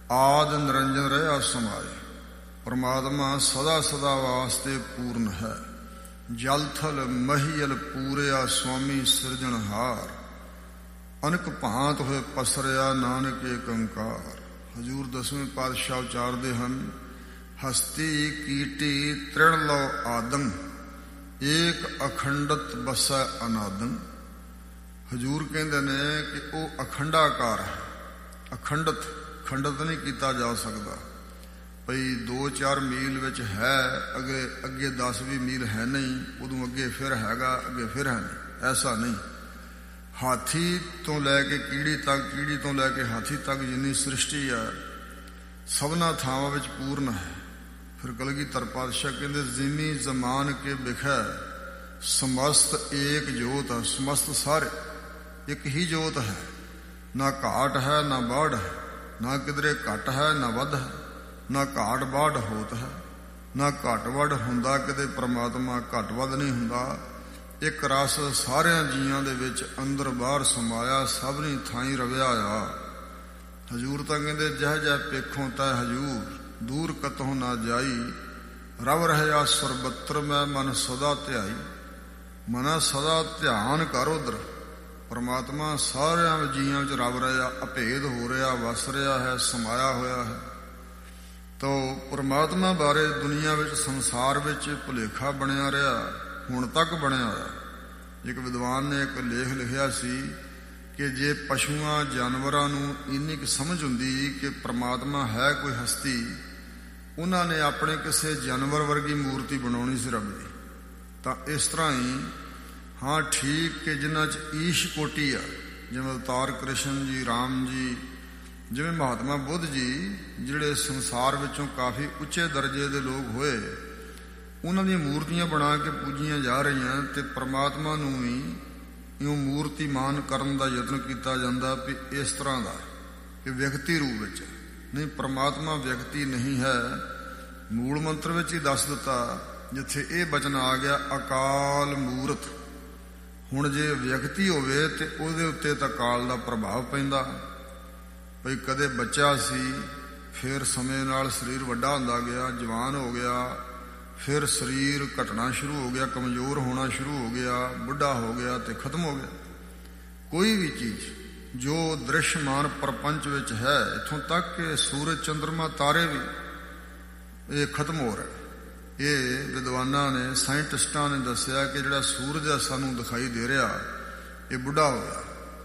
ਆਦ ਨਿਰੰਜਨ ਰਹਿਆ ਸਮਾਏ। ਪਰਮਾਤਮਾ ਸਦਾ ਸਦਾ ਵਾਸਤੇ ਪੂਰਨ ਹੈ। ਜਲ ਥਲ ਮਹੀਲ ਪੂਰਿਆ ਸੁਆਮੀ ਸਿਰਜਣਹਾਰ। ਅਨਕ ਭਾਂਤ ਹੋਏ ਪਸਰਿਆ ਨਾਨਕ ਏਕ ਓੰਕਾਰ। ਹਜ਼ੂਰ ਦਸਵੇਂ ਪਾਤਸ਼ਾਹ ਉਚਾਰਦੇ ਹਨ, ਹਸਤੀ ਕੀਟੀ ਤ੍ਰਿਣ ਲਉ ਆਦਮ, ਏਕ ਅਖੰਡਤ ਬਸੈ ਅਨਾਦੰ। ਹਜ਼ੂਰ ਕਹਿੰਦੇ ਨੇ ਕਿ ਉਹ ਅਖੰਡਾਕਾਰ ਹੈ। ਅਖੰਡਤ ਖੰਡਤ ਨਹੀਂ ਕੀਤਾ ਜਾ ਸਕਦਾ। ਭਈ 2-4 ਮੀਲ ਵਿੱਚ ਹੈ, ਅੱਗੇ 10-20 ਮੀਲ ਹੈ ਨਹੀਂ, ਉਦੋਂ ਅੱਗੇ ਫਿਰ ਹੈਗਾ, ਅੱਗੇ ਫਿਰ ਹੈ ਨਹੀਂ, ਐਸਾ ਨਹੀਂ। ਹਾਥੀ ਤੋਂ ਲੈ ਕੇ ਕੀੜੀ ਤੱਕ, ਕੀੜੀ ਤੋਂ ਲੈ ਕੇ ਹਾਥੀ ਤੱਕ ਜਿੰਨੀ ਸ੍ਰਿਸ਼ਟੀ ਹੈ ਸਭਨਾ ਥਾਵਾਂ ਵਿੱਚ ਪੂਰਨ ਹੈ। ਫਿਰ ਕਲਗੀਧਰ ਪਾਤਸ਼ਾਹ ਕਹਿੰਦੇ, ਜ਼ਿਮੀ ਜ਼ਮਾਨ ਕੇ ਬਿਖੈ ਸਮਸਤ ਏਕ ਜੋਤ ਹੈ। ਸਮਸਤ ਸਾਰੇ ਇੱਕ ਹੀ ਜੋਤ ਹੈ, ਨਾ ਘਾਟ ਹੈ ਨਾ ਬਾੜ ਹੈ, ਨਾ ਕਿਧਰੇ ਘਟ ਹੈ ਨਾ ਵੱਧ ਹੈ, ਨਾ ਘਾਟ ਬਾੜ ਹੋਤ ਹੈ, ਨਾ ਘਟ ਵੱਡ ਹੁੰਦਾ ਕਿਤੇ। ਪਰਮਾਤਮਾ ਘਟ ਵੱਧ ਨਹੀਂ ਹੁੰਦਾ। ਇੱਕ ਰਸ ਸਾਰਿਆਂ ਜੀਆਂ ਦੇ ਵਿੱਚ ਅੰਦਰ ਬਾਹਰ ਸਮਾਇਆ, ਸਭਨੀ ਥਾਈਂ ਰਵਿਆ ਆ। ਹਜ਼ੂਰ ਤਾਂ ਕਹਿੰਦੇ, ਜਹ ਜਹ ਪੇਖੋਂ ਤੈ ਹਜ਼ੂਰ, ਦੂਰ ਕਤਹੁ ਨਾ ਜਾਈ। ਰਵ ਰਹਿਆ ਸਰਬੱਤਰ ਮੈਂ ਮਨ ਸਦਾ ਧਿਆਈ। ਮਨਾ ਸਦਾ ਧਿਆਨ ਕਰ ਉਧਰ। ਪਰਮਾਤਮਾ ਸਾਰਿਆਂ ਜੀਆਂ ਵਿੱਚ ਰਵ ਰਿਹਾ, ਅਭੇਦ ਹੋ ਰਿਹਾ, ਵਸ ਰਿਹਾ ਹੈ, ਸਮਾਇਆ ਹੋਇਆ ਹੈ। ਤੋ ਪਰਮਾਤਮਾ ਬਾਰੇ ਦੁਨੀਆ ਵਿੱਚ, ਸੰਸਾਰ ਵਿੱਚ ਭੁਲੇਖਾ ਬਣਿਆ ਰਿਹਾ, ਹੁਣ ਤੱਕ ਬਣਿਆ ਹੋਇਆ। ਇੱਕ ਵਿਦਵਾਨ ਨੇ ਇੱਕ ਲੇਖ ਲਿਖਿਆ ਸੀ ਕਿ ਜੇ ਪਸ਼ੂਆਂ ਜਾਨਵਰਾਂ ਨੂੰ ਇੰਨੀ ਕੁ ਸਮਝ ਹੁੰਦੀ ਕਿ ਪਰਮਾਤਮਾ ਹੈ ਕੋਈ ਹਸਤੀ, ਉਹਨਾਂ ਨੇ ਆਪਣੇ ਕਿਸੇ ਜਾਨਵਰ ਵਰਗੀ ਮੂਰਤੀ ਬਣਾਉਣੀ ਸੀ ਰੱਬ ਦੀ। ਤਾਂ ਇਸ ਤਰ੍ਹਾਂ ਹੀ ਹਾਂ ਠੀਕ ਕਿ ਜਿਨ੍ਹਾਂ 'ਚ ਈਸ਼ ਕੋਟੀ ਆ, ਜਿਵੇਂ ਅਵਤਾਰ ਕ੍ਰਿਸ਼ਨ ਜੀ, ਰਾਮ ਜੀ, ਜਿਵੇਂ ਮਹਾਤਮਾ ਬੁੱਧ ਜੀ, ਜਿਹੜੇ ਸੰਸਾਰ ਵਿੱਚੋਂ ਕਾਫੀ ਉੱਚੇ ਦਰਜੇ ਦੇ ਲੋਕ ਹੋਏ, ਉਹਨਾਂ ਦੀਆਂ ਮੂਰਤੀਆਂ ਬਣਾ ਕੇ ਪੂਜੀਆਂ ਜਾ ਰਹੀਆਂ। ਤੇ ਪਰਮਾਤਮਾ ਨੂੰ ਵੀ ਇਉਂ ਮੂਰਤੀਮਾਨ ਕਰਨ ਦਾ ਯਤਨ ਕੀਤਾ ਜਾਂਦਾ ਵੀ ਇਸ ਤਰ੍ਹਾਂ ਦਾ ਕਿ ਵਿਅਕਤੀ ਰੂਪ ਵਿੱਚ ਨਹੀਂ। ਪਰਮਾਤਮਾ ਵਿਅਕਤੀ ਨਹੀਂ ਹੈ। ਮੂਲ ਮੰਤਰ ਵਿੱਚ ਹੀ ਦੱਸ ਦਿੱਤਾ, ਜਿੱਥੇ ਇਹ ਬਚਨ ਆ ਗਿਆ, ਅਕਾਲ ਮੂਰਤ। ਹੁਣ ਜੇ ਵਿਅਕਤੀ ਹੋਵੇ ਤੇ ਉਹਦੇ ਉੱਤੇ ਤਾਂ ਕਾਲ ਦਾ ਪ੍ਰਭਾਵ ਪੈਂਦਾ। ਭਈ ਕਦੇ ਬੱਚਾ ਸੀ, ਫਿਰ ਸਮੇਂ ਨਾਲ ਸਰੀਰ ਵੱਡਾ ਹੁੰਦਾ ਗਿਆ, ਜਵਾਨ ਹੋ ਗਿਆ, ਫਿਰ ਸਰੀਰ ਘਟਣਾ ਸ਼ੁਰੂ ਹੋ ਗਿਆ, ਕਮਜ਼ੋਰ ਹੋਣਾ ਸ਼ੁਰੂ ਹੋ ਗਿਆ, ਬੁੱਢਾ ਹੋ ਗਿਆ ਤੇ ਖਤਮ ਹੋ ਗਿਆ। ਕੋਈ ਵੀ ਚੀਜ਼ ਜੋ ਦ੍ਰਿਸ਼ਮਾਨ ਪ੍ਰਪੰਚ ਵਿੱਚ ਹੈ, ਇੱਥੋਂ ਤੱਕ ਕਿ ਸੂਰਜ, ਚੰਦਰਮਾ, ਤਾਰੇ ਵੀ ਇਹ ਖਤਮ ਹੋ ਰਹੇ। ਇਹ ਵਿਦਵਾਨਾਂ ਨੇ, ਸਾਇੰਟਿਸਟਾਂ ਨੇ ਦੱਸਿਆ ਕਿ ਜਿਹੜਾ ਸੂਰਜ ਆ ਸਾਨੂੰ ਦਿਖਾਈ ਦੇ ਰਿਹਾ, ਇਹ ਬੁੱਢਾ ਹੋ ਗਿਆ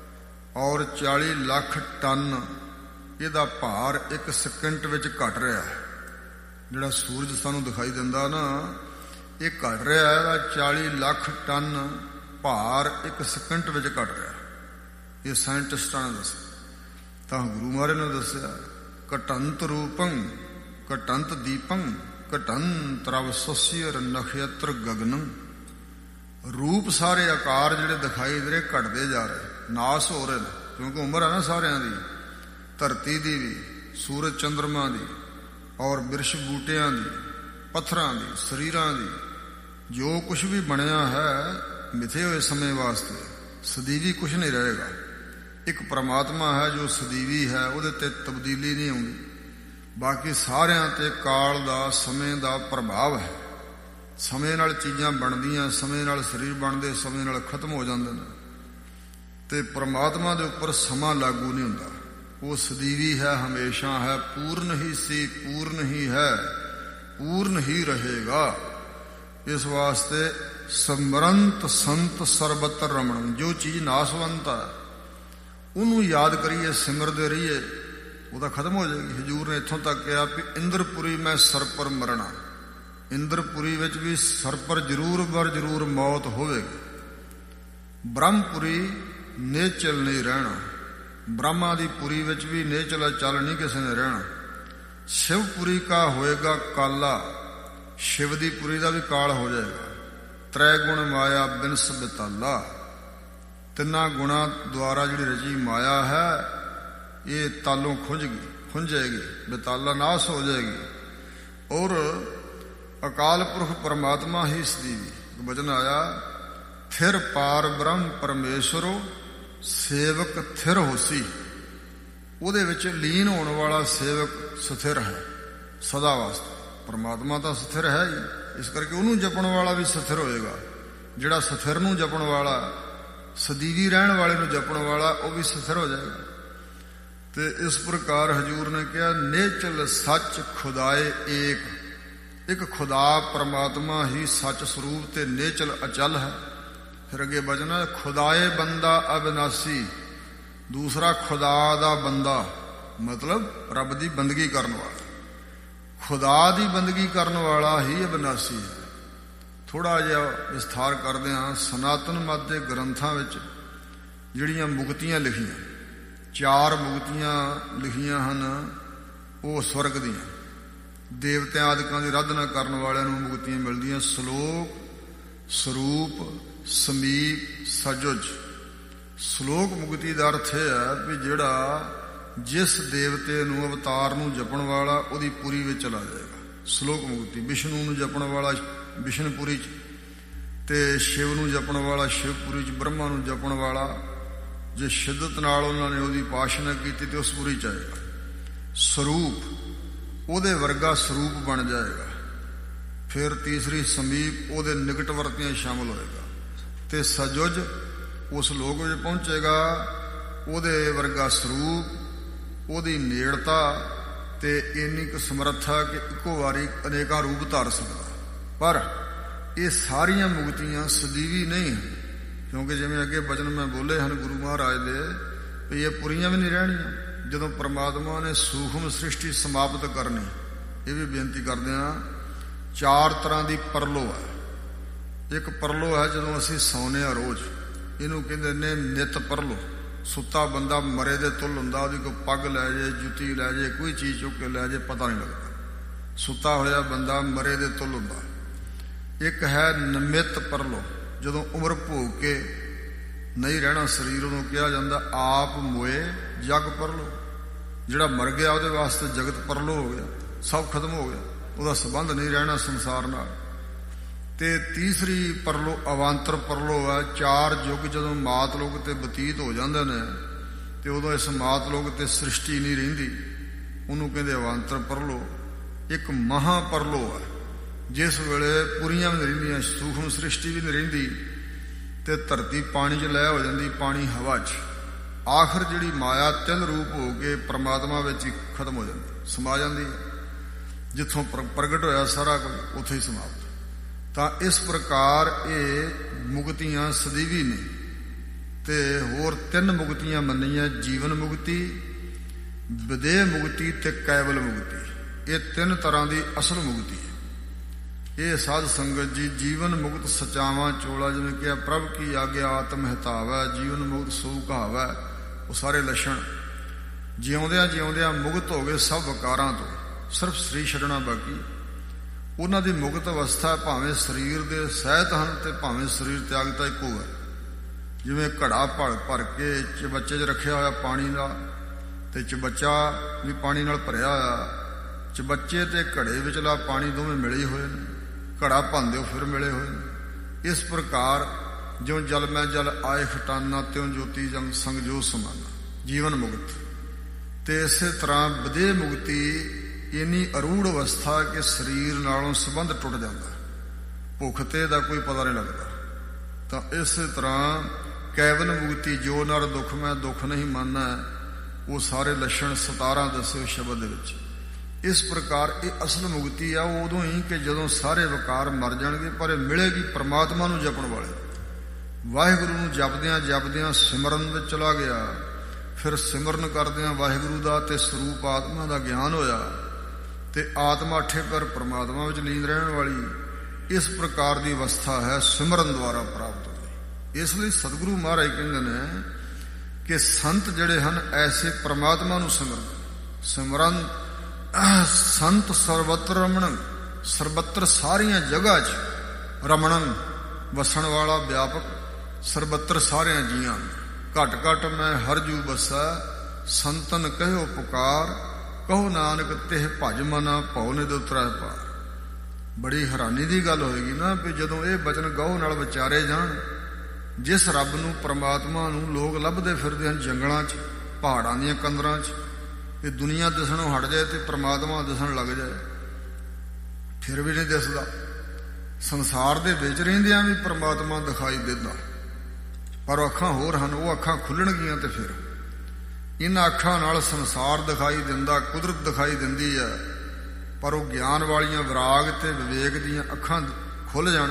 ਔਰ 40 ਲੱਖ ਟਨ ਇਹਦਾ ਭਾਰ 1 ਸਕਿੰਟ ਵਿੱਚ ਘਟ ਰਿਹਾ ਹੈ। ਜਿਹੜਾ ਸੂਰਜ ਸਾਨੂੰ ਦਿਖਾਈ ਦਿੰਦਾ ਨਾ, ਇਹ ਘਟ ਰਿਹਾ ਹੈ। 40 ਲੱਖ ਟਨ ਭਾਰ 1 ਸਕਿੰਟ ਵਿੱਚ ਘਟ ਰਿਹਾ। ਇਹ ਸਾਇੰਟਿਸਟਾਂ ਨੇ ਦੱਸਿਆ। ਤਾਂ ਗੁਰੂ ਮਹਾਰਾਜ ਨੇ ਦੱਸਿਆ, ਘਟੰਤ ਰੂਪੰ ਘਟੰਤ ਦੀਪੰ ਘਟੰਤ ਰਵ ਸਸਿਰ ਨਖੇਤਰ ਗਗਨੰ। ਰੂਪ ਸਾਰੇ ਆਕਾਰ ਜਿਹੜੇ ਦਿਖਾਈ ਦੇ ਰਹੇ ਘਟਦੇ ਜਾ ਰਹੇ, ਨਾਸ ਹੋ ਰਹੇ ਨੇ, ਕਿਉਂਕਿ ਉਮਰ ਹੈ ਨਾ ਸਾਰਿਆਂ ਦੀ, ਧਰਤੀ ਦੀ ਵੀ, ਸੂਰਜ ਚੰਦਰਮਾ ਦੀ, ਔਰ ਬਿਰਸ਼ ਬੂਟਿਆਂ ਦੀ, ਪੱਥਰਾਂ ਦੀ, ਸਰੀਰਾਂ ਦੀ। ਜੋ ਕੁਛ ਵੀ ਬਣਿਆ ਹੈ ਮਿਥੇ ਹੋਏ ਸਮੇਂ ਵਾਸਤੇ, ਸਦੀਵੀ ਕੁਛ ਨਹੀਂ ਰਹੇਗਾ। ਇੱਕ ਪਰਮਾਤਮਾ ਹੈ ਜੋ ਸਦੀਵੀ ਹੈ, ਉਹਦੇ ਤੇ ਤਬਦੀਲੀ ਨਹੀਂ ਆਉਂਦੀ। ਬਾਕੀ ਸਾਰਿਆਂ ਤੇ ਕਾਲ ਦਾ, ਸਮੇਂ ਦਾ ਪ੍ਰਭਾਵ ਹੈ। ਸਮੇਂ ਨਾਲ ਚੀਜ਼ਾਂ ਬਣਦੀਆਂ, ਸਮੇਂ ਨਾਲ ਸਰੀਰ ਬਣਦੇ, ਸਮੇਂ ਨਾਲ ਖਤਮ ਹੋ ਜਾਂਦੇ ਨੇ। ਤੇ ਪਰਮਾਤਮਾ ਦੇ ਉੱਪਰ ਸਮਾਂ ਲਾਗੂ ਨਹੀਂ ਹੁੰਦਾ। ਉਹ ਸਦੀਵੀ ਹੈ, ਹਮੇਸ਼ਾ ਹੈ, ਪੂਰਨ ਹੀ ਸੀ, ਪੂਰਨ ਹੀ ਹੈ, ਪੂਰਨ ਹੀ ਰਹੇਗਾ। ਇਸ ਵਾਸਤੇ ਸਮਰੰਤ ਸੰਤ ਸਰਬਤਰ ਰਮਣ। ਜੋ ਚੀਜ਼ ਨਾਸਵੰਤ ਹੈ ਉਹਨੂੰ ਯਾਦ ਕਰੀਏ, ਸਿਮਰਦੇ ਰਹੀਏ, ਉਹ ਤਾਂ ਖਤਮ ਹੋ ਜਾਏਗੀ। ਹਜ਼ੂਰ ਨੇ ਇੱਥੋਂ ਤੱਕ ਕਿਹਾ ਵੀ ਇੰਦਰਪੁਰੀ ਮੈਂ ਸਰ ਪਰ ਮਰਨਾ। ਇੰਦਰਪੁਰੀ ਵਿੱਚ ਵੀ ਸਰ ਪਰ ਜ਼ਰੂਰ ਬਰ ਜ਼ਰੂਰ ਮੌਤ ਹੋਵੇਗੀ। ਬ੍ਰਹਮਪੁਰੀ ਨੇਚਲ ਨਹੀਂ ਰਹਿਣਾ। ਬ੍ਰਹਮਾ ਦੀ ਪੁਰੀ ਵਿੱਚ ਵੀ ਨੇਚਲ ਚੱਲ ਨਹੀਂ ਕਿਸੇ ਨੇ ਰਹਿਣਾ। ਸ਼ਿਵਪੁਰੀ ਕਾ ਹੋਏਗਾ ਕਾਲਾ। ਸ਼ਿਵ ਦੀ ਪੁਰੀ ਦਾ ਵੀ ਕਾਲ ਹੋ ਜਾਏਗਾ। ਤ੍ਰੈ ਗੁਣ ਮਾਇਆ ਬਿਨਸ ਬਿਤਾਲਾ। ਤਿੰਨਾਂ ਗੁਣਾਂ ਦੁਆਰਾ ਜਿਹੜੀ ਰਚੀ ਮਾਇਆ ਹੈ, ਇਹ ਤਾਲੋਂ ਖੁੰਝ ਜਾਏਗੀ, ਬਿਤਾਲਾ ਨਾਸ ਹੋ ਜਾਏਗੀ। ਔਰ ਅਕਾਲ ਪੁਰਖ ਪਰਮਾਤਮਾ ਹੀ ਸਦੀਵੀ। ਵਚਨ ਆਇਆ, ਥਿਰ ਪਾਰ ਬ੍ਰਹਮ ਪਰਮੇਸ਼ਰੋ ਸੇਵਕ ਥਿਰ ਹੋਸੀ। ਉਹਦੇ ਵਿੱਚ ਲੀਨ ਹੋਣ ਵਾਲਾ ਸੇਵਕ ਸਥਿਰ ਹੈ ਸਦਾ ਵਾਸਤੇ। ਪਰਮਾਤਮਾ ਤਾਂ ਸਥਿਰ ਹੈ ਹੀ, ਇਸ ਕਰਕੇ ਉਹਨੂੰ ਜਪਣ ਵਾਲਾ ਵੀ ਸਥਿਰ ਹੋਏਗਾ। ਜਿਹੜਾ ਸਥਿਰ ਨੂੰ ਜਪਣ ਵਾਲਾ, ਸਦੀਵੀ ਰਹਿਣ ਵਾਲੇ ਨੂੰ ਜਪਣ ਵਾਲਾ, ਉਹ ਵੀ ਸਥਿਰ ਹੋ ਜਾਏਗਾ। ਤੇ ਇਸ ਪ੍ਰਕਾਰ ਹਜ਼ੂਰ ਨੇ ਕਿਹਾ ਨੇਚਲ ਸੱਚ ਖੁਦਾਏ ਏਕ, ਇੱਕ ਖੁਦਾ ਪਰਮਾਤਮਾ ਹੀ ਸੱਚ ਸਰੂਪ ਤੇ ਨੇਚਲ ਅਚਲ ਹੈ। ਫਿਰ ਅੱਗੇ ਬਚਨਾ ਖੁਦਾਏ ਬੰਦਾ ਅਬਿਨਾਸੀ, ਦੂਸਰਾ ਖੁਦਾ ਦਾ ਬੰਦਾ ਮਤਲਬ ਰੱਬ ਦੀ ਬੰਦਗੀ ਕਰਨ ਵਾਲਾ। ਖੁਦਾ ਦੀ ਬੰਦਗੀ ਕਰਨ ਵਾਲਾ ਹੀ ਅਬਿਨਾਸੀ ਹੈ। ਥੋੜਾ ਜਿਹਾ ਵਿਸਥਾਰ ਕਰਦੇ ਹਾਂ। ਸਨਾਤਨ ਮਤ ਦੇ ਗ੍ਰੰਥਾਂ ਵਿੱਚ ਜਿਹੜੀਆਂ ਮੁਕਤੀਆਂ ਲਿਖੀਆਂ, 4 ਮੁਕਤੀਆਂ ਲਿਖੀਆਂ ਹਨ, ਉਹ ਸਵਰਗ ਦੀਆਂ। ਦੇਵਤਿਆਂ ਆਦਿਕਾਂ ਦੀ ਆਰਾਧਨਾ ਕਰਨ ਵਾਲਿਆਂ ਨੂੰ ਮੁਕਤੀਆਂ ਮਿਲਦੀਆਂ। ਸ਼ਲੋਕ, ਸਰੂਪ, ਸਮੀਪ, ਸਜੁਜ। ਸ਼ਲੋਕ ਮੁਕਤੀ ਦਾ ਅਰਥ ਇਹ ਹੈ ਵੀ ਜਿਹੜਾ ਜਿਸ ਦੇਵਤੇ ਨੂੰ, ਅਵਤਾਰ ਨੂੰ ਜਪਣ ਵਾਲਾ, ਉਹਦੀ ਪੁਰੀ ਵਿੱਚ ਚਲਾ ਜਾਏਗਾ। ਸ਼ਲੋਕ ਮੁਕਤੀ। ਵਿਸ਼ਨੂੰ ਨੂੰ ਜਪਣ ਵਾਲਾ ਵਿਸ਼ਨਪੁਰੀ 'ਚ, ਤੇ ਸ਼ਿਵ ਨੂੰ ਜਪਣ ਵਾਲਾ ਸ਼ਿਵਪੁਰੀ 'ਚ, ਬ੍ਰਹਮਾ ਨੂੰ ਜਪਣ ਵਾਲਾ ਜੇ ਸ਼ਿੱਦਤ ਨਾਲ ਉਹਨਾਂ ਨੇ ਉਹਦੀ ਉਪਾਸਨਾ ਕੀਤੀ ਤੇ ਉਸ ਪੁਰੀ 'ਚ ਆਏਗਾ। ਸਰੂਪ, ਉਹਦੇ ਵਰਗਾ ਸਰੂਪ ਬਣ ਜਾਏਗਾ। ਫਿਰ ਤੀਸਰੀ ਸਮੀਪ, ਉਹਦੇ ਨਿਕਟਵਰਤੀਆਂ ਸ਼ਾਮਲ ਹੋਏਗਾ। ਤੇ ਸਜੁਜ, ਉਸ ਲੋਕ ਵਿੱਚ ਪਹੁੰਚੇਗਾ, ਉਹਦੇ ਵਰਗਾ ਸਰੂਪ, ਉਹਦੀ ਨੇੜਤਾ ਤੇ ਇੰਨੀ ਕੁ ਸਮਰੱਥਾ ਕਿ ਇੱਕੋ ਵਾਰੀ ਅਨੇਕਾਂ ਰੂਪ ਧਾਰ ਸਕਦਾ। ਪਰ ਇਹ ਸਾਰੀਆਂ ਮੁਕਤੀਆਂ ਸਦੀਵੀ ਨਹੀਂ ਹਨ, ਕਿਉਂਕਿ ਜਿਵੇਂ ਅੱਗੇ ਬਚਨ ਮੈਂ ਬੋਲੇ ਹਨ ਗੁਰੂ ਮਹਾਰਾਜ ਦੇ ਵੀ ਇਹ ਪੁਰੀਆਂ ਵੀ ਨਹੀਂ ਰਹਿਣੀਆਂ। ਜਦੋਂ ਪਰਮਾਤਮਾ ਨੇ ਸੂਖਮ ਸ੍ਰਿਸ਼ਟੀ ਸਮਾਪਤ ਕਰਨੀ, ਇਹ ਵੀ ਬੇਨਤੀ ਕਰਦੇ ਹਾਂ, 4 ਤਰ੍ਹਾਂ ਦੀ ਪਰਲੋ ਹੈ। ਇੱਕ ਪਰਲੋ ਹੈ ਜਦੋਂ ਅਸੀਂ ਸੌਂਦੇ ਹਾਂ ਰੋਜ਼, ਇਹਨੂੰ ਕਹਿੰਦੇ ਨੇ ਨਿਤ ਪਰਲੋ। ਸੁੱਤਾ ਬੰਦਾ ਮਰੇ ਦੇ ਤੁੱਲ ਹੁੰਦਾ, ਉਹਦੀ ਕੋਈ ਪੱਗ ਲੈ ਜੇ, ਜੁੱਤੀ ਲੈ ਜੇ, ਕੋਈ ਚੀਜ਼ ਚੁੱਕ ਕੇ ਲੈ ਜੇ, ਪਤਾ ਨਹੀਂ ਲੱਗਦਾ। ਸੁੱਤਾ ਹੋਇਆ ਬੰਦਾ ਮਰੇ ਦੇ ਤੁੱਲ ਹੁੰਦਾ। ਇੱਕ ਹੈ ਨਿਮਿਤ ਪਰਲੋ, ਜਦੋਂ ਉਮਰ ਭੋਗ ਕੇ ਨਹੀਂ ਰਹਿਣਾ ਸਰੀਰ, ਉਦੋਂ ਕਿਹਾ ਜਾਂਦਾ ਆਪ ਮੋਏ ਜਗ ਪਰਲੋ। ਜਿਹੜਾ ਮਰ ਗਿਆ ਉਹਦੇ ਵਾਸਤੇ ਜਗਤ ਪਰਲੋ ਹੋ ਗਿਆ, ਸਭ ਖਤਮ ਹੋ ਗਿਆ, ਉਹਦਾ ਸੰਬੰਧ ਨਹੀਂ ਰਹਿਣਾ ਸੰਸਾਰ ਨਾਲ। ਤੇ ਤੀਸਰੀ ਪਰਲੋ ਅਵਾਂਤਰ ਪਰਲੋ ਹੈ। 4 ਯੁੱਗ ਜਦੋਂ ਮਾਤ ਲੋਕ ਤੇ ਬਤੀਤ ਹੋ ਜਾਂਦੇ ਨੇ ਤੇ ਉਦੋਂ ਇਸ ਮਾਤ ਲੋਕ ਤੇ ਸ੍ਰਿਸ਼ਟੀ ਨਹੀਂ ਰਹਿੰਦੀ, ਉਹਨੂੰ ਕਹਿੰਦੇ ਅਵਾਂਤਰ ਪਰਲੋ। ਇੱਕ ਮਹਾ ਪਰਲੋ ਹੈ, ਜਿਸ ਵੇਲੇ ਪੁਰੀਆਂ ਵੀ ਨਹੀਂ ਰਹਿੰਦੀਆਂ, ਸੂਖਮ ਸ੍ਰਿਸ਼ਟੀ ਵੀ ਨਹੀਂ ਰਹਿੰਦੀ ਤੇ ਧਰਤੀ ਪਾਣੀ 'ਚ ਲੈ ਹੋ ਜਾਂਦੀ, ਪਾਣੀ ਹਵਾ 'ਚ। ਆਖਰ ਜਿਹੜੀ ਮਾਇਆ 3 ਰੂਪ ਹੋ ਕੇ ਪਰਮਾਤਮਾ ਵਿੱਚ ਹੀ ਖਤਮ ਹੋ ਜਾਂਦੀ, ਸਮਾ ਜਾਂਦੀ ਹੈ। ਜਿੱਥੋਂ ਪ੍ਰਗਟ ਹੋਇਆ ਸਾਰਾ ਕੁਝ ਉੱਥੇ ਹੀ ਸਮਾਪਤ। ਤਾਂ ਇਸ ਪ੍ਰਕਾਰ ਇਹ ਮੁਕਤੀਆਂ ਸਦੀਵੀ ਨੇ। ਤੇ ਹੋਰ 3 ਮੁਕਤੀਆਂ ਮੰਨੀਆਂ, ਜੀਵਨ ਮੁਕਤੀ, ਵਿਦੇਹ ਮੁਕਤੀ ਤੇ ਕੈਵਲ ਮੁਕਤੀ। ਇਹ 3 ਤਰ੍ਹਾਂ ਦੀ ਅਸਲ ਮੁਕਤੀ ਹੈ। ਇਹ ਸਾਧ ਸੰਗਤ ਜੀ ਜੀਵਨ ਮੁਕਤ ਸਚਾਵਾਂ ਚੋਲਾ, ਜਿਵੇਂ ਕਿਹਾ ਪ੍ਰਭ ਕੀ ਆਗਿਆ ਆਤਮ ਹਿਤਾਵੈ, ਜੀਵਨ ਮੁਕਤ ਸੋ ਕਹਾਵੈ, ਉਹ ਸਾਰੇ ਲੱਛਣ। ਜਿਉਂਦਿਆਂ ਜਿਉਂਦਿਆਂ ਮੁਕਤ ਹੋ ਗਏ ਸਭ ਵਿਕਾਰਾਂ ਤੋਂ, ਸਿਰਫ ਸਰੀਰ ਛੱਡਣਾ ਬਾਕੀ। ਉਹਨਾਂ ਦੀ ਮੁਕਤ ਅਵਸਥਾ ਭਾਵੇਂ ਸਰੀਰ ਦੇ ਸਹਿਤ ਹਨ ਤੇ ਭਾਵੇਂ ਸਰੀਰ ਤਿਆਗਤਾ ਇੱਕੋ ਹੈ। ਜਿਵੇਂ ਘੜਾ ਭਰ ਕੇ ਚਬੱਚੇ 'ਚ ਰੱਖਿਆ ਹੋਇਆ ਪਾਣੀ ਦਾ, ਤੇ ਚਬੱਚਾ ਵੀ ਪਾਣੀ ਨਾਲ ਭਰਿਆ ਹੋਇਆ। ਚਬੱਚੇ ਤੇ ਘੜੇ ਵਿਚਲਾ ਪਾਣੀ ਦੋਵੇਂ ਮਿਲੇ ਹੋਏ ਨੇ, ਘੜਾ ਭੰਨਦੇ ਫਿਰ ਮਿਲੇ ਹੋਏ ਨੇ। ਇਸ ਪ੍ਰਕਾਰ ਜਿਉਂ ਜਲ ਮੈਂ ਜਲ ਆਏ ਖਟਾਨਾ, ਤਿਉਂ ਜੋਤੀ ਜੰਗ ਸੰਗ ਜੋ ਸਮਾਨਾ, ਜੀਵਨ ਮੁਕਤ। ਤੇ ਇਸੇ ਤਰ੍ਹਾਂ ਵਿਦੇਹ ਮੁਕਤੀ, ਇੰਨੀ ਅਰੂੜ ਅਵਸਥਾ ਕਿ ਸਰੀਰ ਨਾਲੋਂ ਸੰਬੰਧ ਟੁੱਟ ਜਾਂਦਾ, ਭੁੱਖ ਤੇ ਦਾ ਕੋਈ ਪਤਾ ਨਹੀਂ ਲੱਗਦਾ। ਤਾਂ ਇਸੇ ਤਰ੍ਹਾਂ ਕੈਵਲ ਮੁਕਤੀ, ਜੋ ਨਰ ਦੁੱਖ ਮੈਂ ਦੁੱਖ ਨਹੀਂ ਮੰਨਣਾ, ਉਹ ਸਾਰੇ ਲੱਛਣ 17 ਦੱਸੇ ਸ਼ਬਦ ਦੇ ਵਿੱਚ। ਇਸ ਪ੍ਰਕਾਰ ਇਹ ਅਸਲ ਮੁਕਤੀ ਆ ਉਹ ਉਦੋਂ ਹੀ ਕਿ ਜਦੋਂ ਸਾਰੇ ਵਿਕਾਰ ਮਰ ਜਾਣਗੇ, ਪਰ ਇਹ ਮਿਲੇਗੀ ਪਰਮਾਤਮਾ ਨੂੰ ਜਪਣ ਵਾਲੇ। ਵਾਹਿਗੁਰੂ ਨੂੰ ਜਪਦਿਆਂ ਜਪਦਿਆਂ ਸਿਮਰਨ ਵਿੱਚ ਚਲਾ ਗਿਆ, ਫਿਰ ਸਿਮਰਨ ਕਰਦਿਆਂ ਵਾਹਿਗੁਰੂ ਦਾ ਤੇ ਸਰੂਪ ਆਤਮਾ ਦਾ ਗਿਆਨ ਹੋਇਆ, ਤੇ ਆਤਮਾ ਅੱਠੇ ਪਰ ਪਰਮਾਤਮਾ ਵਿੱਚ ਲੀਨ ਰਹਿਣ ਵਾਲੀ। ਇਸ ਪ੍ਰਕਾਰ ਦੀ ਅਵਸਥਾ ਹੈ ਸਿਮਰਨ ਦੁਆਰਾ ਪ੍ਰਾਪਤ ਹੋਈ। ਇਸ ਲਈ ਸਤਿਗੁਰੂ ਮਹਾਰਾਜ ਕਹਿੰਦੇ ਨੇ ਕਿ ਸੰਤ ਜਿਹੜੇ ਹਨ ਐਸੇ ਪਰਮਾਤਮਾ ਨੂੰ ਸਿਮਰਨ ਸੰਤ ਸਰਬੱਤਰ ਰਮਣੰ, ਸਰਬੱਤਰ ਸਾਰੀਆਂ ਜਗ੍ਹਾ 'ਚ ਰਮਣੰ, ਵਸਣ ਵਾਲਾ ਵਿਆਪਕ, ਸਰਬੱਤਰ ਸਾਰਿਆਂ ਜੀਆਂ। ਘਟ ਘਟ ਮੈਂ ਹਰ ਜੂ ਬਸੈ, ਸੰਤਨ ਕਹਿਓ ਪੁਕਾਰ, ਕਹੋ ਨਾਨਕ ਤਿਹ ਭਜ ਮਨਾ, ਭਉ ਨਿਧ ਉਤਰੈ ਪਾਰ। ਬੜੀ ਹੈਰਾਨੀ ਦੀ ਗੱਲ ਹੋਏਗੀ ਨਾ ਵੀ ਜਦੋਂ ਇਹ ਬਚਨ ਗਹੁ ਨਾਲ ਵਿਚਾਰੇ ਜਾਣ। ਜਿਸ ਰੱਬ ਨੂੰ, ਪਰਮਾਤਮਾ ਨੂੰ ਲੋਕ ਲੱਭਦੇ ਫਿਰਦੇ ਹਨ ਜੰਗਲਾਂ 'ਚ, ਪਹਾੜਾਂ ਦੀਆਂ ਕੰਦਰਾਂ 'ਚ, ਕਿ ਦੁਨੀਆ ਦਿਸਣੋਂ ਹਟ ਜਾਏ ਤੇ ਪ੍ਰਮਾਤਮਾ ਦਿਸਣ ਲੱਗ ਜਾਏ, ਫਿਰ ਵੀ ਨਹੀਂ ਦਿਸਦਾ। ਸੰਸਾਰ ਦੇ ਵਿੱਚ ਰਹਿੰਦਿਆਂ ਵੀ ਪ੍ਰਮਾਤਮਾ ਦਿਖਾਈ ਦਿੰਦਾ, ਪਰ ਅੱਖਾਂ ਹੋਰ ਹਨ। ਉਹ ਅੱਖਾਂ ਖੁੱਲਣਗੀਆਂ ਤੇ ਫਿਰ ਇਹਨਾਂ ਅੱਖਾਂ ਨਾਲ ਸੰਸਾਰ ਦਿਖਾਈ ਦਿੰਦਾ, ਕੁਦਰਤ ਦਿਖਾਈ ਦਿੰਦੀ ਹੈ। ਪਰ ਉਹ ਗਿਆਨ ਵਾਲੀਆਂ ਵਿਰਾਗ ਤੇ ਵਿਵੇਕ ਦੀਆਂ ਅੱਖਾਂ ਖੁੱਲ੍ਹ ਜਾਣ,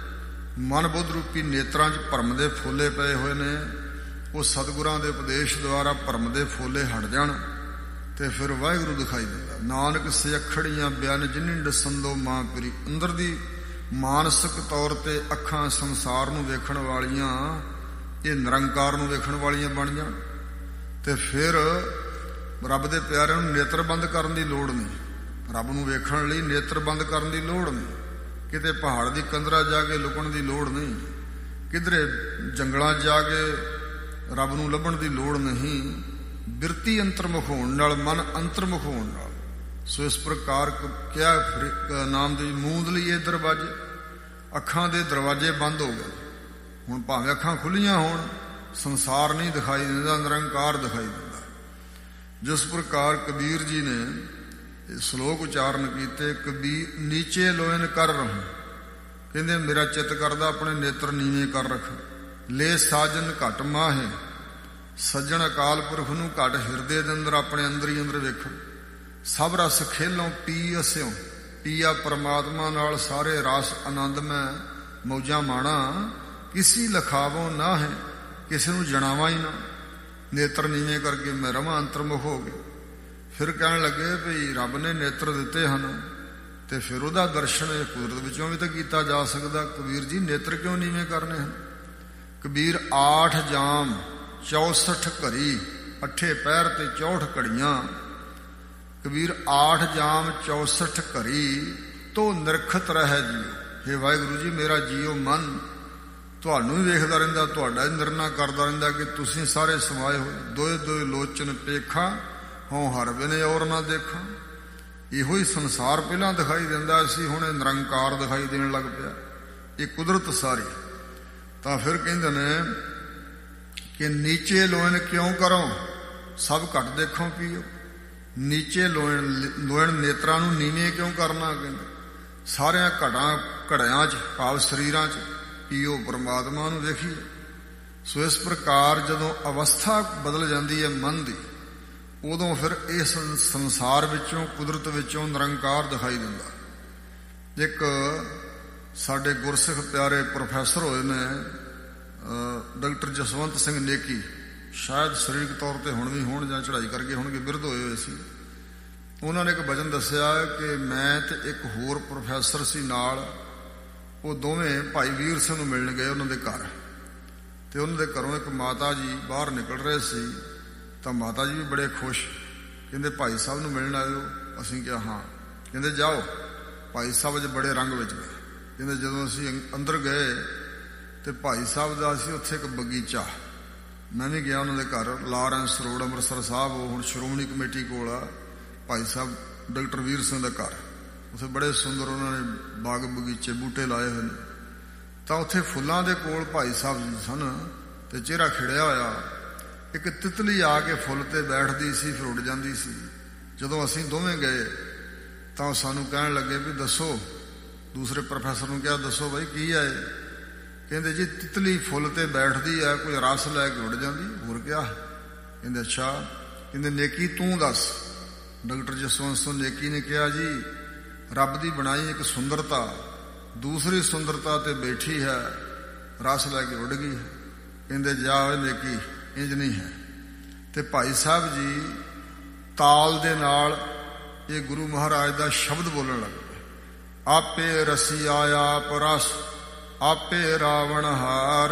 ਮਨ ਬੁੱਧ ਰੂਪੀ ਨੇਤਰਾਂ 'ਚ ਭਰਮ ਦੇ ਫੋਲੇ ਪਏ ਹੋਏ ਨੇ, ਉਹ ਸਤਿਗੁਰਾਂ ਦੇ ਉਪਦੇਸ਼ ਦੁਆਰਾ ਭਰਮ ਦੇ ਫੋਲੇ ਹਟ ਜਾਣ ਤੇ ਫਿਰ ਵਾਹਿਗੁਰੂ ਦਿਖਾਈ ਦਿੰਦਾ। ਨਾਨਕ ਸਿਅਖੜੀਆਂ ਬਿਆਨ ਜਿਨੀ ਡਸੰਦੋ ਮਾਂ ਪਰੀ। ਅੰਦਰ ਦੀ ਮਾਨਸਿਕ ਤੌਰ ਤੇ ਅੱਖਾਂ ਸੰਸਾਰ ਨੂੰ ਵੇਖਣ ਵਾਲੀਆਂ, ਇਹ ਨਿਰੰਕਾਰ ਨੂੰ ਵੇਖਣ ਵਾਲੀਆਂ ਬਣ ਜਾਣ ਤੇ ਫਿਰ ਰੱਬ ਦੇ ਪਿਆਰਿਆਂ ਨੂੰ ਨੇਤਰ ਬੰਦ ਕਰਨ ਦੀ ਲੋੜ ਨਹੀਂ। ਰੱਬ ਨੂੰ ਵੇਖਣ ਲਈ ਨੇਤਰ ਬੰਦ ਕਰਨ ਦੀ ਲੋੜ ਨਹੀਂ, ਕਿਤੇ ਪਹਾੜ ਦੀ ਕੰਦਰਾ ਜਾ ਕੇ ਲੁਕਣ ਦੀ ਲੋੜ ਨਹੀਂ, ਕਿਧਰੇ ਜੰਗਲਾਂ ਜਾ ਕੇ ਰੱਬ ਨੂੰ ਲੱਭਣ ਦੀ ਲੋੜ ਨਹੀਂ। ਬਿਰਤੀ ਅੰਤਰਮੁਖ ਹੋਣ ਨਾਲ, ਮਨ ਅੰਤਰਮੁਖ ਹੋਣ ਨਾਲ। ਸੋ ਇਸ ਪ੍ਰਕਾਰ ਕਿਹਾ ਨਾਮ ਦੇ ਮੂੰਦ ਲਈਏ ਦਰਵਾਜ਼ੇ, ਅੱਖਾਂ ਦੇ ਦਰਵਾਜ਼ੇ ਬੰਦ ਹੋ ਗਏ। ਹੁਣ ਭਾਵੇਂ ਅੱਖਾਂ ਖੁੱਲੀਆਂ ਹੋਣ, ਸੰਸਾਰ ਨਹੀਂ ਦਿਖਾਈ ਦਿੰਦਾ, ਨਿਰੰਕਾਰ ਦਿਖਾਈ ਦਿੰਦਾ। ਜਿਸ ਪ੍ਰਕਾਰ ਕਬੀਰ ਜੀ ਨੇ ਇਹ ਸ਼ਲੋਕ ਉਚਾਰਨ ਕੀਤੇ, ਕਬੀਰ ਨੀਚੇ ਲੋਇਨ ਕਰ ਰਹੂੰ, ਕਹਿੰਦੇ ਮੇਰਾ ਚਿੱਤ ਕਰਦਾ ਆਪਣੇ ਨੇਤਰ ਨੀਵੇਂ ਕਰ ਰੱਖ। ਲੈ ਸਾਜਨ ਘਟ ਮਾਹੇ, ਸੱਜਣ ਅਕਾਲ ਪੁਰਖ ਨੂੰ ਘਟ ਹਿਰਦੇ ਦੇ ਅੰਦਰ, ਆਪਣੇ ਅੰਦਰ ਹੀ ਅੰਦਰ ਵੇਖਣ। ਸਭ ਰਸ ਖੇਲੋਂ ਪੀ ਅਸਿਓ, ਪੀਆ ਪਰਮਾਤਮਾ ਨਾਲ ਸਾਰੇ ਰਸ ਆਨੰਦ ਮੈਂ ਮੌਜਾਂ ਮਾਣਾ। ਕਿਸੀ ਲਖਾਵੋਂ ਨਾ ਹੈ, ਕਿਸੇ ਨੂੰ ਜਣਾਵਾਂ ਹੀ ਨਾ। ਨੇਤਰ ਨੀਵੇਂ ਕਰਕੇ ਮੈਂ ਰਵਾਂ ਅੰਤਰਮੁਖ ਹੋ ਗਏ। ਫਿਰ ਕਹਿਣ ਲੱਗੇ ਵੀ ਰੱਬ ਨੇ ਨੇਤਰ ਦਿੱਤੇ ਹਨ ਤੇ ਫਿਰ ਉਹਦਾ ਦਰਸ਼ਨ ਇਹ ਕੁਦਰਤ ਵਿੱਚੋਂ ਵੀ ਤਾਂ ਕੀਤਾ ਜਾ ਸਕਦਾ। ਕਬੀਰ ਜੀ ਨੇਤਰ ਕਿਉਂ ਨੀਵੇਂ ਕਰਨੇ ਹਨ? ਕਬੀਰ 8 ਜਾਮ 64 ਘੜੀ, 8 ਪਹਿਰ ਤੇ 64 ਘੜੀਆਂ। ਕਬੀਰ 8 ਜਾਮ 64 ਘੜੀ ਤੋ ਨਿਰਖਤ ਰਹਿ ਜੀਓ। ਹੇ ਵਾਹਿਗੁਰੂ ਜੀ, ਮੇਰਾ ਜੀਓ ਮਨ ਤੁਹਾਨੂੰ ਹੀ ਵੇਖਦਾ ਰਹਿੰਦਾ, ਤੁਹਾਡਾ ਹੀ ਨਿਰਣਾ ਕਰਦਾ ਰਹਿੰਦਾ ਕਿ ਤੁਸੀਂ ਸਾਰੇ ਸਮਾਏ ਹੋਏ। ਦੋਏ ਦੋਏ ਲੋਚਨ ਪੇਖਾ, ਹੋਂ ਹਰ ਬਿਨ ਔਰ ਨਾ ਦੇਖਾਂ। ਇਹੋ ਹੀ ਸੰਸਾਰ ਪਹਿਲਾਂ ਦਿਖਾਈ ਦਿੰਦਾ ਸੀ, ਹੁਣ ਇਹ ਨਿਰੰਕਾਰ ਦਿਖਾਈ ਦੇਣ ਲੱਗ ਪਿਆ, ਇਹ ਕੁਦਰਤ ਸਾਰੀ। ਤਾਂ ਫਿਰ ਕਹਿੰਦੇ ਨੇ ਕਿ ਨੀਚੇ ਲੋਇਨ ਕਿਉਂ ਕਰੋ, ਸਭ ਘਟ ਦੇਖੋ ਪੀਓ। ਨੀਚੇ ਲੋਇਨ ਨੇਤਰਾਂ ਨੂੰ ਨੀਵੇਂ ਕਿਉਂ ਕਰਨਾ? ਕਹਿੰਦੇ ਸਾਰਿਆਂ ਘੜਿਆਂ 'ਚ, ਭਾਵ ਸਰੀਰਾਂ 'ਚ ਪੀਓ, ਪਰਮਾਤਮਾ ਨੂੰ ਵੇਖੀਏ। ਸੋ ਇਸ ਪ੍ਰਕਾਰ ਜਦੋਂ ਅਵਸਥਾ ਬਦਲ ਜਾਂਦੀ ਹੈ ਮਨ ਦੀ, ਉਦੋਂ ਫਿਰ ਇਸ ਸੰਸਾਰ ਵਿੱਚੋਂ, ਕੁਦਰਤ ਵਿੱਚੋਂ ਨਿਰੰਕਾਰ ਦਿਖਾਈ ਦਿੰਦਾ। ਇੱਕ ਸਾਡੇ ਗੁਰਸਿੱਖ ਪਿਆਰੇ ਪ੍ਰੋਫੈਸਰ ਹੋਏ ਨੇ, ਡਾਕਟਰ ਜਸਵੰਤ ਸਿੰਘ ਨੇਕੀ, ਸ਼ਾਇਦ ਸਰੀਰਕ ਤੌਰ ਤੇ ਹੁਣ ਵੀ ਹੋਣ ਜਾਂ ਚੜ੍ਹਾਈ ਕਰਕੇ ਹੋਣਗੇ, ਬਿਰਧ ਹੋਏ ਹੋਏ ਸੀ। ਉਹਨਾਂ ਨੇ ਇੱਕ ਵਚਨ ਦੱਸਿਆ ਕਿ ਮੈਂ ਤੇ ਇੱਕ ਹੋਰ ਪ੍ਰੋਫੈਸਰ ਸੀ ਨਾਲ, ਉਹ ਦੋਵੇਂ ਭਾਈ ਵੀਰ ਸਿੰਘ ਨੂੰ ਮਿਲਣ ਗਏ ਉਹਨਾਂ ਦੇ ਘਰ। ਤੇ ਉਹਨਾਂ ਦੇ ਘਰੋਂ ਇੱਕ ਮਾਤਾ ਜੀ ਬਾਹਰ ਨਿਕਲ ਰਹੇ ਸੀ, ਤਾਂ ਮਾਤਾ ਜੀ ਵੀ ਬੜੇ ਖੁਸ਼, ਕਹਿੰਦੇ ਭਾਈ ਸਾਹਿਬ ਨੂੰ ਮਿਲਣ ਆਇਓ? ਅਸੀਂ ਕਿਹਾ ਹਾਂ। ਕਹਿੰਦੇ ਜਾਓ। ਭਾਈ ਸਾਹਿਬ ਅੱਜ ਬੜੇ ਰੰਗ ਵਿੱਚ ਗਏ। ਕਹਿੰਦੇ ਜਦੋਂ ਅਸੀਂ ਅੰਦਰ ਗਏ ਤੇ ਭਾਈ ਸਾਹਿਬ ਦਾ ਸੀ ਉੱਥੇ ਇੱਕ ਬਗੀਚਾ। ਮੈਂ ਵੀ ਗਿਆ ਉਹਨਾਂ ਦੇ ਘਰ, ਲਾਰੈਂਸ ਰੋਡ ਅੰਮ੍ਰਿਤਸਰ ਸਾਹਿਬ, ਉਹ ਹੁਣ ਸ਼੍ਰੋਮਣੀ ਕਮੇਟੀ ਕੋਲ ਆ ਭਾਈ ਸਾਹਿਬ ਡਾਕਟਰ ਵੀਰ ਸਿੰਘ ਦਾ ਘਰ। ਉੱਥੇ ਬੜੇ ਸੁੰਦਰ ਉਹਨਾਂ ਨੇ ਬਾਗ ਬਗੀਚੇ ਬੂਟੇ ਲਾਏ ਹੋਏ ਨੇ। ਤਾਂ ਉੱਥੇ ਫੁੱਲਾਂ ਦੇ ਕੋਲ ਭਾਈ ਸਾਹਿਬ ਜੀ ਸਨ ਤੇ ਚਿਹਰਾ ਖਿੜਿਆ ਹੋਇਆ। ਇੱਕ ਤਿਤਲੀ ਆ ਕੇ ਫੁੱਲ ਤੇ ਬੈਠਦੀ ਸੀ, ਫਿਰ ਉੱਡ ਜਾਂਦੀ ਸੀ। ਜਦੋਂ ਅਸੀਂ ਦੋਵੇਂ ਗਏ ਤਾਂ ਉਹ ਸਾਨੂੰ ਕਹਿਣ ਲੱਗੇ ਵੀ ਦੱਸੋ, ਦੂਸਰੇ ਪ੍ਰੋਫੈਸਰ ਨੂੰ ਕਿਹਾ ਦੱਸੋ ਬਾਈ ਕੀ ਹੈ? ਕਹਿੰਦੇ ਜੀ ਤਿਤਲੀ ਫੁੱਲ ਤੇ ਬੈਠਦੀ ਹੈ, ਕੋਈ ਰਸ ਲੈ ਕੇ ਉੱਡ ਜਾਂਦੀ, ਹੋਰ ਕਿਆ? ਕਹਿੰਦੇ ਅੱਛਾ। ਕਹਿੰਦੇ ਨੇਕੀ ਤੂੰ ਦੱਸ। ਡਾਕਟਰ ਜਸਵੰਤ ਸਿੰਘ ਨੇਕੀ ਨੇ ਕਿਹਾ ਜੀ ਰੱਬ ਦੀ ਬਣਾਈ ਇੱਕ ਸੁੰਦਰਤਾ ਦੂਸਰੀ ਸੁੰਦਰਤਾ ਤੇ ਬੈਠੀ ਹੈ, ਰਸ ਲੈ ਕੇ ਉੱਡ ਗਈ ਹੈ। ਕਹਿੰਦੇ ਜਾ ਓਏ ਨੇਕੀ, ਇੰਜ ਨਹੀਂ ਹੈ। ਤੇ ਭਾਈ ਸਾਹਿਬ ਜੀ ਤਾਲ ਦੇ ਨਾਲ ਇਹ ਗੁਰੂ ਮਹਾਰਾਜ ਦਾ ਸ਼ਬਦ ਬੋਲਣ ਲੱਗ ਪਏ, ਆਪੇ ਰਸੀ ਆਇਆ ਪਰਸ, ਆਪੇ ਰਾਵਣ ਹਾਰ,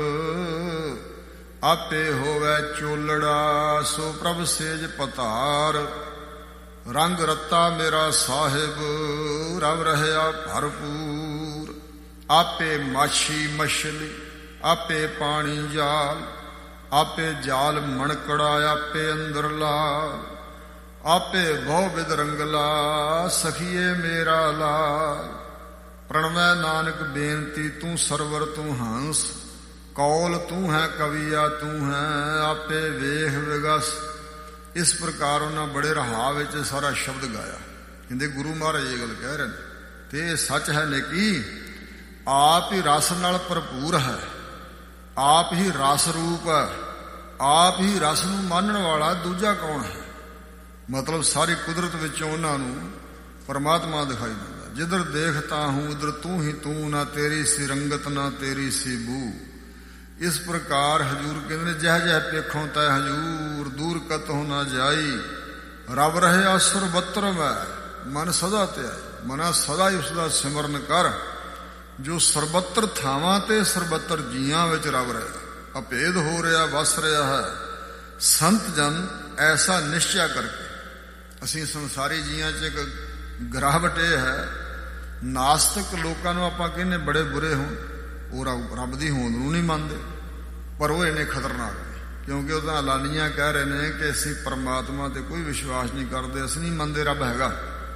ਆਪੇ ਹੋਵੇ ਚੋਲੜਾ, ਸੋ ਪ੍ਰਭ ਸੇਜ ਪਤਾਰ। ਰੰਗ ਰੱਤਾ ਮੇਰਾ ਸਾਹਿਬ, ਰਵ ਰਹਿਆ ਭਰਪੂਰ। ਆਪੇ ਮਾਛੀ ਮਛਲੀ, ਆਪੇ ਪਾਣੀ ਜਾਲ, ਆਪੇ ਜਾਲ ਮਣਕੜਾ, ਆਪੇ ਅੰਦਰ ਲਾਲ। ਆਪੇ ਬਹੁ ਬਿਦ ਰੰਗਲਾ, ਸਖੀਏ ਮੇਰਾ ਲਾਲ। ਪ੍ਰਣਵੈ ਨਾਨਕ ਬੇਨਤੀ, ਤੂੰ ਸਰਵਰ ਤੂੰ ਹੰਸ, ਕੌਲ ਤੂੰ ਹੈ ਕਵੀਆ ਤੂੰ ਹੈ। ਆਪੇ ਵੇਖ ਵਿਗਸ, ਇਸ ਪ੍ਰਕਾਰ ਉਹਨਾਂ ਬੜੇ ਰਹਾ ਵਿੱਚ ਸਾਰਾ ਸ਼ਬਦ ਗਾਇਆ। ਕਹਿੰਦੇ ਗੁਰੂ ਮਹਾਰਾਜ ਇਹ ਗੱਲ ਕਹਿ ਰਹੇ ਨੇ ਤੇ ਇਹ ਸੱਚ ਹੈ ਨੇਕੀ, ਆਪ ਹੀ ਰਸ ਨਾਲ ਭਰਪੂਰ ਹੈ, ਆਪ ਹੀ ਰਸ ਰੂਪ ਹੈ, ਆਪ ਹੀ ਰਸ ਨੂੰ ਮਾਨਣ ਵਾਲਾ ਦੂਜਾ ਕੌਣ ਹੈ। ਮਤਲਬ ਸਾਰੀ ਕੁਦਰਤ ਵਿੱਚੋਂ ਉਹਨਾਂ ਨੂੰ ਪਰਮਾਤਮਾ ਦਿਖਾਈ ਦਿੰਦਾ। ਜਿੱਧਰ ਦੇਖਤਾ ਹੂੰ ਉਧਰ ਤੂੰ ਹੀ ਤੂੰ, ਨਾ ਤੇਰੀ ਸੀ ਰੰਗਤ ਨਾ ਤੇਰੀ ਸੀ ਬੂ। ਇਸ ਪ੍ਰਕਾਰ ਹਜੂਰ ਕਹਿੰਦੇ ਨੇ ਜਹ ਜਹ ਪੇਖੋਂ ਤੈ ਹਜੂਰ, ਦੂਰ ਕਤਹੁ ਨਾ ਜਾਈ, ਰੱਬ ਰਹੇ ਸਰਬੱਤਰ ਮੈਂ, ਮਨ ਸਦਾ ਧਿਆਈ। ਮਨਾ ਸਦਾ ਹੀ ਉਸ ਦਾ ਸਿਮਰਨ ਕਰ, ਜੋ ਸਰਬੱਤਰ ਥਾਵਾਂ ਤੇ ਸਰਬੱਤਰ ਜੀਆਂ ਵਿੱਚ ਰੱਬ ਰਹੇ ਅਭੇਦ ਹੋ ਰਿਹਾ ਵਸ ਰਿਹਾ ਹੈ। ਸੰਤ ਜਨ ਐਸਾ ਨਿਸ਼ਚਾ ਕਰਕੇ, ਅਸੀਂ ਸੰਸਾਰੀ ਜੀਆਂ 'ਚ ਇੱਕ ਗਿਰਾਵਟ ਇਹ ਹੈ, ਨਾਸਤਿਕ ਲੋਕਾਂ ਨੂੰ ਆਪਾਂ ਕਹਿੰਦੇ ਬੜੇ ਬੁਰੇ ਹੋਣ, ਉਹ ਰੱਬ ਦੀ ਹੋਂਦ ਨੂੰ ਨਹੀਂ ਮੰਨਦੇ, ਪਰ ਉਹ ਇੰਨੇ ਖਤਰਨਾਕ ਨੇ ਕਿਉਂਕਿ ਉਹ ਤਾਂ ਐਲਾਨੀਆਂ ਕਹਿ ਰਹੇ ਨੇ ਕਿ ਅਸੀਂ ਪਰਮਾਤਮਾ ਤੇ ਕੋਈ ਵਿਸ਼ਵਾਸ ਨਹੀਂ ਕਰਦੇ, ਅਸੀਂ ਨਹੀਂ ਮੰਨਦੇ ਰੱਬ ਹੈਗਾ।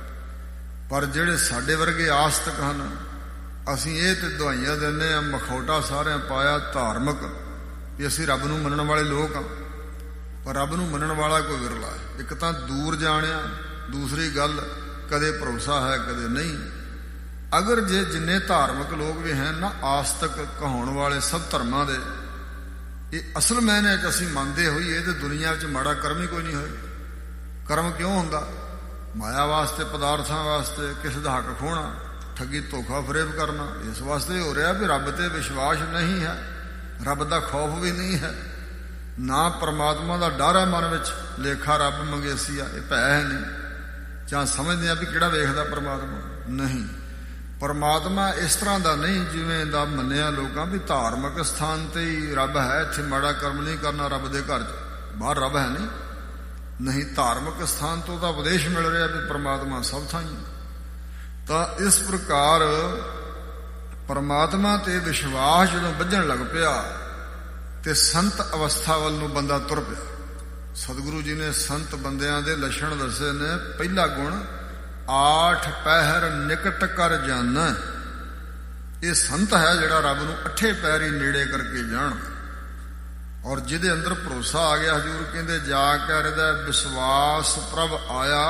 ਪਰ ਜਿਹੜੇ ਸਾਡੇ ਵਰਗੇ ਆਸਤਿਕ ਹਨ, ਅਸੀਂ ਇਹ ਤੇ ਦਵਾਈਆਂ ਦਿੰਦੇ ਹਾਂ, ਮਖੌਟਾ ਸਾਰਿਆਂ ਪਾਇਆ ਧਾਰਮਿਕ ਵੀ ਅਸੀਂ ਰੱਬ ਨੂੰ ਮੰਨਣ ਵਾਲੇ ਲੋਕ ਹਾਂ, ਪਰ ਰੱਬ ਨੂੰ ਮੰਨਣ ਵਾਲਾ ਕੋਈ ਵਿਰਲਾ ਹੈ। ਇੱਕ ਤਾਂ ਦੂਰ ਜਾਣਿਆ, ਦੂਸਰੀ ਗੱਲ ਕਦੇ ਭਰੋਸਾ ਹੈ ਕਦੇ ਨਹੀਂ। ਅਗਰ ਜੇ ਜਿੰਨੇ ਧਾਰਮਿਕ ਲੋਕ ਵੀ ਹਨ ਨਾ, ਆਸਤਕ ਕਹਾਉਣ ਵਾਲੇ ਸਭ ਧਰਮਾਂ ਦੇ, ਇਹ ਅਸਲ ਮਾਇਨੇ 'ਚ ਅਸੀਂ ਮੰਨਦੇ ਹੋਈਏ ਤੇ ਦੁਨੀਆ ਵਿੱਚ ਮਾੜਾ ਕਰਮ ਹੀ ਕੋਈ ਨਹੀਂ ਹੋਏਗਾ। ਕਰਮ ਕਿਉਂ ਹੁੰਦਾ? ਮਾਇਆ ਵਾਸਤੇ, ਪਦਾਰਥਾਂ ਵਾਸਤੇ, ਕਿਸੇ ਦਾ ਹੱਕ ਖੋਹਣਾ, ਠੱਗੀ ਧੋਖਾ ਫਰੇਬ ਕਰਨਾ, ਇਸ ਵਾਸਤੇ ਹੋ ਰਿਹਾ ਵੀ ਰੱਬ ਤੇ ਵਿਸ਼ਵਾਸ ਨਹੀਂ ਹੈ, ਰੱਬ ਦਾ ਖੌਫ ਵੀ ਨਹੀਂ ਹੈ, ਨਾ ਪਰਮਾਤਮਾ ਦਾ ਡਰ ਹੈ ਮਨ ਵਿੱਚ, ਲੇਖਾ ਰੱਬ ਮੰਗੇਸੀ ਆ, ਇਹ ਭੈ ਹੈ ਨਹੀਂ। ਜਾਂ ਸਮਝਦੇ ਆ ਵੀ ਕਿਹੜਾ ਵੇਖਦਾ ਪਰਮਾਤਮਾ, ਨਹੀਂ। ਪਰਮਾਤਮਾ ਇਸ ਤਰ੍ਹਾਂ ਦਾ ਨਹੀਂ ਜਿਵੇਂ ਦਾ ਮੰਨਿਆ ਲੋਕਾਂ ਵੀ ਧਾਰਮਿਕ ਸਥਾਨ ਤੇ ਹੀ ਰੱਬ ਹੈ, ਇੱਥੇ ਮਾੜਾ ਕਰਮ ਨਹੀਂ ਕਰਨਾ, ਰੱਬ ਦੇ ਘਰ 'ਚ ਬਾਹਰ ਰੱਬ ਹੈ ਨਹੀਂ। ਧਾਰਮਿਕ ਸਥਾਨ ਤੋਂ ਤਾਂ ਉਪਦੇਸ਼ ਮਿਲ ਰਿਹਾ ਵੀ ਪਰਮਾਤਮਾ ਸਭ ਥਾਂ ਹੀ। ਤਾਂ ਇਸ ਪ੍ਰਕਾਰ ਪਰਮਾਤਮਾ ਤੇ ਵਿਸ਼ਵਾਸ ਜਦੋਂ ਬੱਝਣ ਲੱਗ ਪਿਆ ਤੇ ਸੰਤ ਅਵਸਥਾ ਵੱਲ ਨੂੰ ਬੰਦਾ ਤੁਰ ਪਿਆ। ਸਤਿਗੁਰੂ ਜੀ ਨੇ ਸੰਤ ਬੰਦਿਆਂ ਦੇ ਲੱਛਣ ਦੱਸੇ ਨੇ। ਪਹਿਲਾ ਗੁਣ, ਆਠ ਪਹਿਰ ਨਿਕਟ ਕਰ ਜਾਣਾ। ਇਹ ਸੰਤ ਹੈ ਜਿਹੜਾ ਰੱਬ ਨੂੰ ਅੱਠੇ ਪੈਰ ਹੀ ਨੇੜੇ ਕਰਕੇ ਜਾਣ, ਔਰ ਜਿਹਦੇ ਅੰਦਰ ਭਰੋਸਾ ਆ ਗਿਆ। ਹਜ਼ੂਰ ਕਹਿੰਦੇ ਜਾ ਕੇ ਹਿਰਦੈ ਵਿਸ਼ਵਾਸ ਪ੍ਰਭ ਆਇਆ,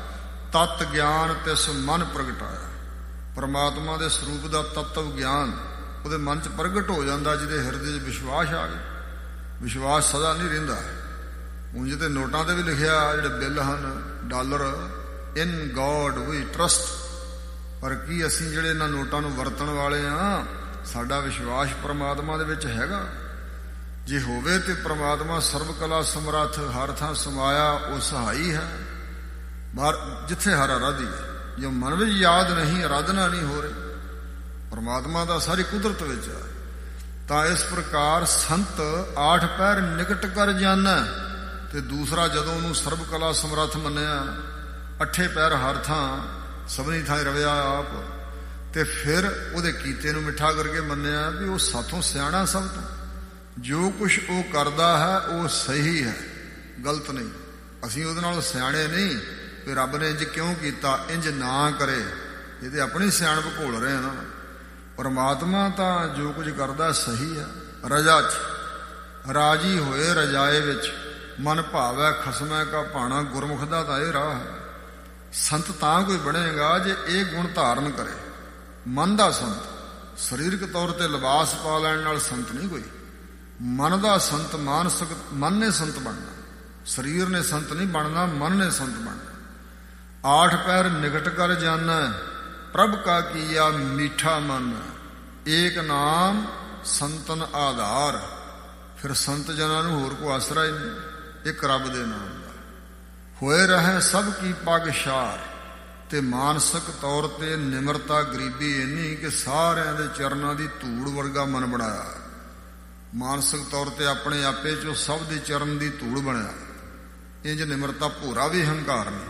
ਤਤ ਗਿਆਨ ਤਿਸ ਮਨ ਪ੍ਰਗਟਾਇਆ। ਪਰਮਾਤਮਾ ਦੇ ਸਰੂਪ ਦਾ ਤੱਤਵ ਗਿਆਨ ਉਹਦੇ ਮਨ 'ਚ ਪ੍ਰਗਟ ਹੋ ਜਾਂਦਾ ਜਿਹਦੇ ਹਿਰਦੇ 'ਚ ਵਿਸ਼ਵਾਸ ਆ ਗਿਆ। ਵਿਸ਼ਵਾਸ ਸਦਾ ਨਹੀਂ ਰਹਿੰਦਾ। ਉਂਝ ਤੇ ਨੋਟਾਂ ਤੇ ਵੀ ਲਿਖਿਆ, ਜਿਹੜੇ ਬਿੱਲ ਹਨ dollar, in God we trust, ਪਰ ਕੀ ਅਸੀਂ ਜਿਹੜੇ ਇਹਨਾਂ ਨੋਟਾਂ ਨੂੰ ਵਰਤਣ ਵਾਲੇ ਹਾਂ, ਸਾਡਾ ਵਿਸ਼ਵਾਸ ਪਰਮਾਤਮਾ ਦੇ ਵਿੱਚ ਹੈਗਾ? ਜੇ ਹੋਵੇ ਤੇ ਪਰਮਾਤਮਾ ਸਰਬ ਕਲਾ ਸਮਰੱਥ, ਹਰ ਥਾਂ ਸਮਾਇਆ, ਉਹ ਸਹਾਈ ਹੈ। ਬਾਹਰ ਜਿੱਥੇ ਹਰ ਆਰਾਧੀ ਹੈ, ਜੋ ਮਨ ਵਿੱਚ ਯਾਦ ਨਹੀਂ, ਆਰਾਧਨਾ ਨਹੀਂ ਹੋ ਰਹੀ, ਪਰਮਾਤਮਾ ਦਾ ਸਾਰੀ ਕੁਦਰਤ ਵਿੱਚ ਹੈ। ਤਾਂ ਇਸ ਪ੍ਰਕਾਰ ਸੰਤ ਆਠ ਪੈਰ ਨਿਕਟ ਕਰ ਜਾਣਾ। ਤੇ ਦੂਸਰਾ, ਜਦੋਂ ਉਹਨੂੰ ਸਰਬ ਕਲਾ ਸਮਰੱਥ ਮੰਨਿਆ, ਅੱਠੇ ਪੈਰ ਹਰ ਥਾਂ ਸਭਨੀ ਥਾਂ ਰਵਿਆ ਆਪ, ਤੇ ਫਿਰ ਉਹਦੇ ਕੀਤੇ ਨੂੰ ਮਿੱਠਾ ਕਰਕੇ ਮੰਨਿਆ ਵੀ ਉਹ ਸਾਥੋਂ ਸਿਆਣਾ ਸਭ ਤੋਂ, ਜੋ ਕੁਛ ਉਹ ਕਰਦਾ ਹੈ ਉਹ ਸਹੀ ਹੈ, ਗਲਤ ਨਹੀਂ। ਅਸੀਂ ਉਹਦੇ ਨਾਲ ਸਿਆਣੇ ਨਹੀਂ ਵੀ ਰੱਬ ਨੇ ਇੰਜ ਕਿਉਂ ਕੀਤਾ, ਇੰਜ ਨਾ ਕਰੇ, ਇਹ ਤੇ ਆਪਣੀ ਸਿਆਣਪ ਘੋਲ ਰਹੇ ਨਾ। ਪਰਮਾਤਮਾ ਤਾਂ ਜੋ ਕੁਝ ਕਰਦਾ ਸਹੀ ਹੈ। ਰਜਾ 'ਚ ਰਾਜੀ ਹੋਏ, ਰਜਾਏ ਵਿੱਚ ਮਨ ਭਾਵੈ ਖਸਮੈ ਕਾ ਭਾਣਾ। ਗੁਰਮੁਖ ਦਾ ਤਾਂ ਇਹ ਰਾਹ ਹੈ। ਸੰਤ ਤਾਂ ਕੋਈ ਬਣੇਗਾ ਜੇ ਇਹ ਗੁਣ ਧਾਰਨ ਕਰੇ। ਮਨ ਦਾ ਸੰਤ, ਸਰੀਰਕ ਤੌਰ ਤੇ ਲਿਬਾਸ ਪਾ ਲੈਣ ਨਾਲ ਸੰਤ ਨਹੀਂ ਕੋਈ। ਮਨ ਦਾ ਸੰਤ, ਮਾਨਸਿਕ ਮਨ ਨੇ ਸੰਤ ਬਣਨਾ, ਸਰੀਰ ਨੇ ਸੰਤ ਨਹੀਂ ਬਣਨਾ, ਮਨ ਨੇ ਸੰਤ ਬਣਨਾ। ਆਠ ਪੈਰ ਨਿਕਟ ਕਰ ਜਾਣਾ, ਪ੍ਰਭ ਕਾ ਕੀਆ ਮੀਠਾ ਮਨ, ਏਕ ਨਾਮ ਸੰਤਨ ਆਧਾਰ। ਫਿਰ ਸੰਤ ਜਨਾਂ ਨੂੰ ਹੋਰ ਕੋਈ ਆਸਰਾ ਹੀ ਨਹੀਂ, ਇੱਕ ਰੱਬ ਦੇ ਨਾਮ ਦਾ। ਹੋਏ ਰਹੇ ਸਭ ਕੀ ਪੱਗ ਸ਼ਾਰ, ਤੇ ਮਾਨਸਿਕ ਤੌਰ ਤੇ ਨਿਮਰਤਾ ਗਰੀਬੀ ਇੰਨੀ ਕਿ ਸਾਰਿਆਂ ਦੇ ਚਰਨਾਂ ਦੀ ਧੂੜ ਵਰਗਾ ਮਨ ਬਣਾਇਆ। ਮਾਨਸਿਕ ਤੌਰ ਤੇ ਆਪਣੇ ਆਪੇ 'ਚੋਂ ਸਭ ਦੇ ਚਰਨ ਦੀ ਧੂੜ ਬਣਿਆ। ਇੰਜ ਨਿਮਰਤਾ ਭੋਰਾ ਵੀ ਹੰਕਾਰ ਨਹੀਂ।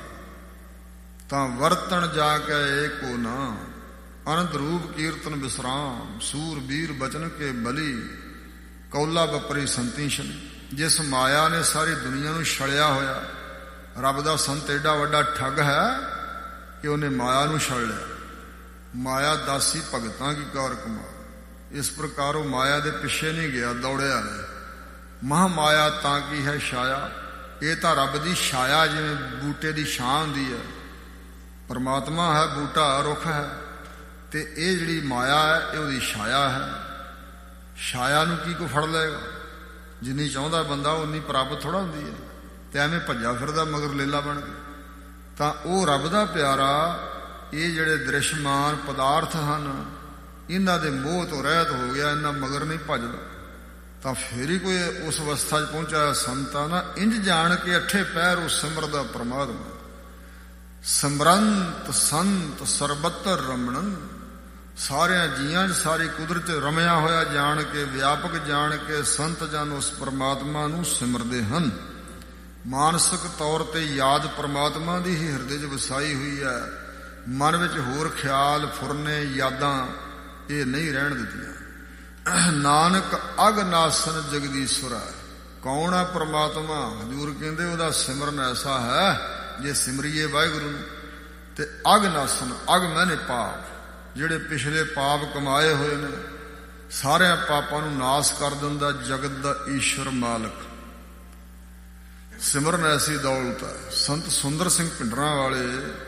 ਤਾਂ ਵਰਤਣ ਜਾ ਕੇ ਏਕੋ ਨਾ, ਅਨੰਦ ਰੂਪ ਕੀਰਤਨ ਵਿਸਰਾਮ, ਸੂਰ ਬੀਰ ਬਚਨ ਕੇ ਬਲੀ, ਕੌਲਾ ਬਪਰੀ ਸੰਤੀਸ਼ਨ। ਜਿਸ ਮਾਇਆ ਨੇ ਸਾਰੀ ਦੁਨੀਆ ਨੂੰ ਛਲਿਆ ਹੋਇਆ, ਰੱਬ ਦਾ ਸੰਤ ਏਡਾ ਵੱਡਾ ਠੱਗ ਹੈ ਕਿ ਉਹਨੇ ਮਾਇਆ ਨੂੰ ਛਲ ਲਿਆ। ਮਾਇਆ ਦਾਸੀ ਭਗਤਾਂ ਕੀ ਕਾਰ ਕਮਾ। ਇਸ ਪ੍ਰਕਾਰ ਉਹ ਮਾਇਆ ਦੇ ਪਿੱਛੇ ਨਹੀਂ ਗਿਆ, ਦੌੜਿਆ ਨਹੀਂ। ਮਹਾ ਮਾਇਆ ਤਾਂ ਕੀ ਹੈ ਛਾਇਆ, ਇਹ ਤਾਂ ਰੱਬ ਦੀ ਛਾਇਆ, ਜਿਵੇਂ ਬੂਟੇ ਦੀ ਛਾਂ ਹੁੰਦੀ ਹੈ। ਪਰਮਾਤਮਾ ਹੈ, ਬੂਟਾ ਰੁੱਖ ਹੈ, ਤੇ ਇਹ ਜਿਹੜੀ ਮਾਇਆ ਹੈ ਇਹ ਉਹਦੀ ਛਾਇਆ ਹੈ। ਛਾਇਆ ਨੂੰ ਕੀ ਕੋ ਫੜ ਲਏਗਾ? ਜਿੰਨੀ ਚਾਹੁੰਦਾ ਬੰਦਾ ਉਨੀ ਪ੍ਰਾਪਤ ਥੋੜ੍ਹਾ ਹੁੰਦੀ ਹੈ। ਤੇ ਐਵੇਂ ਭੱਜਾ ਫਿਰਦਾ ਮਗਰ ਲੇਲਾ ਬਣ ਕੇ। ਤਾਂ ਉਹ ਰੱਬ ਦਾ ਪਿਆਰਾ, ਇਹ ਜਿਹੜੇ ਦ੍ਰਿਸ਼ਮਾਨ ਪਦਾਰਥ ਹਨ, ਇਹਨਾਂ ਦੇ ਮੋਹ ਤੋਂ ਰਹਿਤ ਹੋ ਗਿਆ, ਇਹਨਾਂ ਮਗਰ ਨਹੀਂ ਭੱਜਦਾ। ਤਾਂ ਫਿਰ ਹੀ ਕੋਈ ਉਸ ਅਵਸਥਾ 'ਚ ਪਹੁੰਚਿਆ ਸੰਤਾਂ ਨਾ, ਇੰਜ ਜਾਣ ਕੇ ਅੱਠੇ ਪੈਰ ਉਹ ਸਿਮਰਦਾ ਪਰਮਾਤਮਾ। ਸਿਮਰੰਤ ਸੰਤ ਸਰਬੱਤਰ ਰਮਣਨ, ਸਾਰਿਆਂ ਜੀਆਂ 'ਚ ਸਾਰੀ ਕੁਦਰਤ ਰਮਿਆ ਹੋਇਆ ਜਾਣ ਕੇ, ਵਿਆਪਕ ਜਾਣ ਕੇ ਸੰਤ ਜਨ ਉਸ ਪਰਮਾਤਮਾ ਨੂੰ ਸਿਮਰਦੇ ਹਨ। ਮਾਨਸਿਕ ਤੌਰ ਤੇ ਯਾਦ ਪਰਮਾਤਮਾ ਦੀ ਹੀ ਹਿਰਦੇ 'ਚ ਵਸਾਈ ਹੋਈ ਹੈ। ਮਨ ਵਿੱਚ ਹੋਰ ਖਿਆਲ ਫੁਰਨੇ ਯਾਦਾਂ ਇਹ ਨਹੀਂ ਰਹਿਣ ਦਿੱਤੀਆਂ। ਨਾਨਕ ਅਗਨਾਸਨ ਜਗਦੀਸ਼ਵਰ ਹੈ। ਕੌਣ ਹੈ ਪਰਮਾਤਮਾ? ਹਜ਼ੂਰ ਕਹਿੰਦੇ ਉਹਦਾ ਸਿਮਰਨ ਐਸਾ ਹੈ, ਜੇ ਸਿਮਰੀਏ ਵਾਹਿਗੁਰੂ ਨੂੰ ਤੇ ਅਗਨਾਸਨ, ਅਗ ਮੈਨੇ ਪਾਪ, ਜਿਹੜੇ ਪਿਛਲੇ ਪਾਪ ਕਮਾਏ ਹੋਏ ਨੇ ਸਾਰਿਆਂ ਪਾਪਾਂ ਨੂੰ ਨਾਸ ਕਰ ਦਿੰਦਾ ਜਗਤ ਦਾ ਈਸ਼ਵਰ ਮਾਲਕ। ਸਿਮਰਨ ਐਸੀ ਦੌਲਤ ਹੈ। ਸੰਤ ਸੁੰਦਰ ਸਿੰਘ ਭਿੰਡਰਾਂ ਵਾਲੇ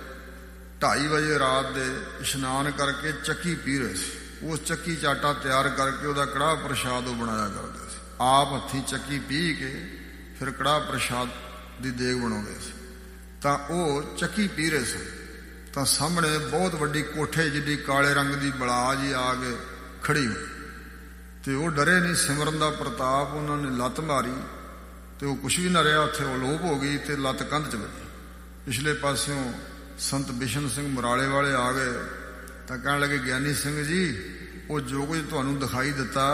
2:30 ਵਜੇ ਰਾਤ ਦੇ ਇਸ਼ਨਾਨ ਕਰਕੇ ਚੱਕੀ ਪੀ ਰਹੇ ਸੀ। ਉਸ ਚੱਕੀ ਚਾਟਾ ਤਿਆਰ ਕਰਕੇ ਉਹਦਾ ਕੜਾਹ ਪ੍ਰਸ਼ਾਦ ਉਹ ਬਣਾਇਆ ਕਰਦੇ ਸੀ। ਆਪ ਹੱਥੀਂ ਚੱਕੀ ਪੀ ਕੇ ਫਿਰ ਕੜਾਹ ਪ੍ਰਸ਼ਾਦ ਦੀ ਦੇਗ ਬਣਾਉਂਦੇ ਸੀ। ਤਾਂ ਉਹ ਚੱਕੀ ਪੀ ਰਹੇ ਸਨ ਤਾਂ ਸਾਹਮਣੇ ਬਹੁਤ ਵੱਡੀ ਕੋਠੇ ਜਿੱਡੀ ਕਾਲੇ ਰੰਗ ਦੀ ਬਲਾ ਜੀ ਆ ਕੇ ਖੜੀ ਹੋਈ। ਤੇ ਉਹ ਡਰੇ ਨਹੀਂ, ਸਿਮਰਨ ਦਾ ਪ੍ਰਤਾਪ। ਉਹਨਾਂ ਨੇ ਲੱਤ ਮਾਰੀ ਤੇ ਉਹ ਕੁਛ ਵੀ ਨਾ ਰਿਹਾ, ਉੱਥੇ ਅਲੋਪ ਹੋ ਗਈ ਤੇ ਲੱਤ ਕੰਧ 'ਚ ਵੱਜੀ। ਪਿਛਲੇ ਪਾਸਿਓਂ ਸੰਤ ਬਿਸ਼ਨ ਸਿੰਘ ਮੁਰਾਲੇ ਵਾਲੇ ਆ ਗਏ ਤਾਂ ਕਹਿਣ ਲੱਗੇ, ਗਿਆਨੀ ਸਿੰਘ ਜੀ, ਉਹ ਜੋ ਕੁਝ ਤੁਹਾਨੂੰ ਦਿਖਾਈ ਦਿੱਤਾ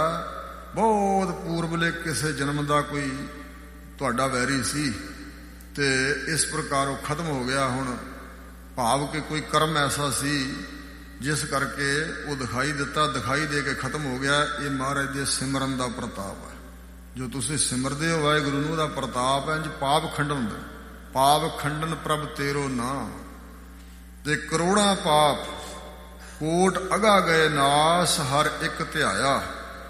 ਬਹੁਤ ਪੂਰਬਲੇ ਕਿਸੇ ਜਨਮ ਦਾ ਕੋਈ ਤੁਹਾਡਾ ਵੈਰੀ ਸੀ ਤੇ ਇਸ ਪ੍ਰਕਾਰ ਉਹ ਖਤਮ ਹੋ ਗਿਆ। ਹੁਣ ਭਾਵ ਕਿ ਕੋਈ ਕਰਮ ਐਸਾ ਸੀ ਜਿਸ ਕਰਕੇ ਉਹ ਦਿਖਾਈ ਦਿੱਤਾ, ਦਿਖਾਈ ਦੇ ਕੇ ਖਤਮ ਹੋ ਗਿਆ। ਇਹ ਮਹਾਰਾਜ ਦੇ ਸਿਮਰਨ ਦਾ ਪ੍ਰਤਾਪ ਹੈ। ਜੋ ਤੁਸੀਂ ਸਿਮਰਦੇ ਹੋ ਵਾਹਿਗੁਰੂ ਨੂੰ, ਉਹਦਾ ਪ੍ਰਤਾਪ ਹੈ। ਇੰਜ ਪਾਪ ਖੰਡਨ ਹੁੰਦਾ। ਪਾਪ ਖੰਡਨ ਪ੍ਰਭ ਤੇਰੋ ਨਾਮ, ਤੇ ਕਰੋੜਾਂ ਪਾਪ ਕੋਟ ਅਗਾ ਗਏ ਨਾਸ, ਹਰ ਇੱਕ ਧਿਆਇਆ।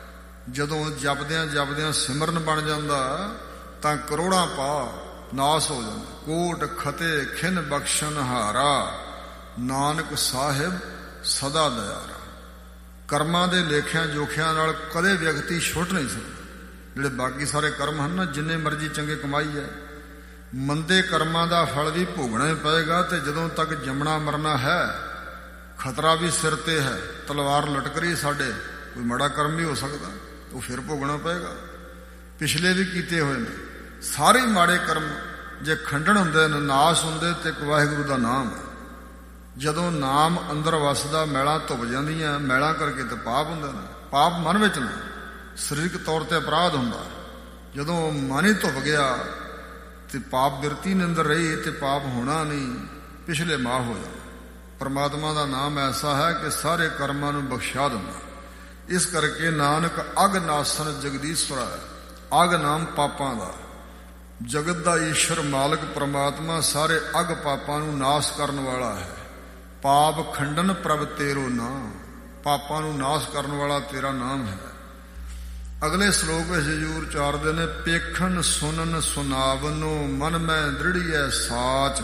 ਜਦੋਂ ਜਪਦਿਆਂ ਜਪਦਿਆਂ ਸਿਮਰਨ ਬਣ ਜਾਂਦਾ ਤਾਂ ਕਰੋੜਾਂ ਪਾਪ ਨਾਸ ਹੋ ਜਾਂਦੇ। ਕੋਟ ਖਤੇ ਖਿਨ ਬਖਸ਼ਨ ਹਾਰਾ, ਨਾਨਕ ਸਾਹਿਬ ਸਦਾ ਦਇਆਰਾ। ਕਰਮਾਂ ਦੇ ਲੇਖਿਆਂ ਜੋਖਿਆਂ ਨਾਲ ਕਦੇ ਵਿਅਕਤੀ ਛੁੱਟ ਨਹੀਂ ਸਕਦਾ। ਜਿਹੜੇ ਬਾਕੀ ਸਾਰੇ ਕਰਮ ਹਨ ਨਾ, ਜਿੰਨੇ ਮਰਜ਼ੀ ਚੰਗੇ ਕਮਾਈ ਹੈ, ਮੰਦੇ ਕਰਮਾਂ ਦਾ ਫਲ ਵੀ ਭੋਗਣਾ ਹੀ ਪਏਗਾ। ਤੇ ਜਦੋਂ ਤੱਕ ਜੰਮਣਾ ਮਰਨਾ ਹੈ, ਖਤਰਾ ਵੀ ਸਿਰ ਤੇ ਹੈ, ਤਲਵਾਰ ਲਟਕ ਰਹੀ ਸਾਡੇ, ਕੋਈ ਮਾੜਾ ਕਰਮ ਵੀ ਹੋ ਸਕਦਾ, ਉਹ ਫਿਰ ਭੋਗਣਾ ਪਏਗਾ। ਪਿਛਲੇ ਵੀ ਕੀਤੇ ਹੋਏ ਨੇ ਸਾਰੇ ਮਾੜੇ ਕਰਮ, ਜੇ ਖੰਡਣ ਹੁੰਦੇ ਨੇ, ਨਾਸ ਹੁੰਦੇ, ਤੇ ਇੱਕ ਵਾਹਿਗੁਰੂ ਦਾ ਨਾਮ ਹੈ। ਜਦੋਂ ਨਾਮ ਅੰਦਰ ਵਸਦਾ, ਮੈਲਾਂ ਧੁੱਪ ਜਾਂਦੀਆਂ। ਮੈਲਾਂ ਕਰਕੇ ਤੇ ਪਾਪ ਹੁੰਦੇ ਨੇ। ਪਾਪ ਮਨ ਵਿੱਚ ਨੇ, ਸਰੀਰਕ ਤੌਰ ਤੇ ਅਪਰਾਧ ਹੁੰਦਾ। ਜਦੋਂ ਮਨ ਹੀ ਧੁੱਪ ਗਿਆ ਤੇ ਪਾਪ ਬਿਰਤੀ ਨੇ ਅੰਦਰ ਰਹੀ ਤੇ ਪਾਪ ਹੋਣਾ ਨਹੀਂ, ਪਿਛਲੇ ਮਾਹ ਹੋ ਜਾਣਾ। ਪਰਮਾਤਮਾ ਦਾ ਨਾਮ ਐਸਾ ਹੈ ਕਿ ਸਾਰੇ ਕਰਮਾਂ ਨੂੰ ਬਖਸ਼ਾ ਦਿੰਦਾ। ਇਸ ਕਰਕੇ ਨਾਨਕ ਅਗਨਾਸਨ ਜਗਦੀਸ਼ਵਰ ਹੈ। ਅਗ ਨਾਮ ਪਾਪਾਂ ਦਾ, ਜਗਤ ਦਾ ਈਸ਼ਵਰ ਮਾਲਕ ਪਰਮਾਤਮਾ ਸਾਰੇ ਅਗ ਪਾਪਾਂ ਨੂੰ ਨਾਸ ਕਰਨ ਵਾਲਾ ਹੈ। ਪਾਪ ਖੰਡਨ ਪ੍ਰਭ ਤੇਰੋ ਨਾਮ, ਪਾਪਾਂ ਨੂੰ ਨਾਸ ਕਰਨ ਵਾਲਾ ਤੇਰਾ ਨਾਮ ਹੈ। ਅਗਲੇ ਸ਼ਲੋਕ ਵਿੱਚ ਹਜ਼ੂਰ ਚਾਰਦੇ ਨੇ, ਪੇਖਣ ਸੁਨਨ ਸੁਨਾਵਨੋ ਮਨ ਮੈਂ ਦ੍ਰਿੜੀਐ ਸਾਚ।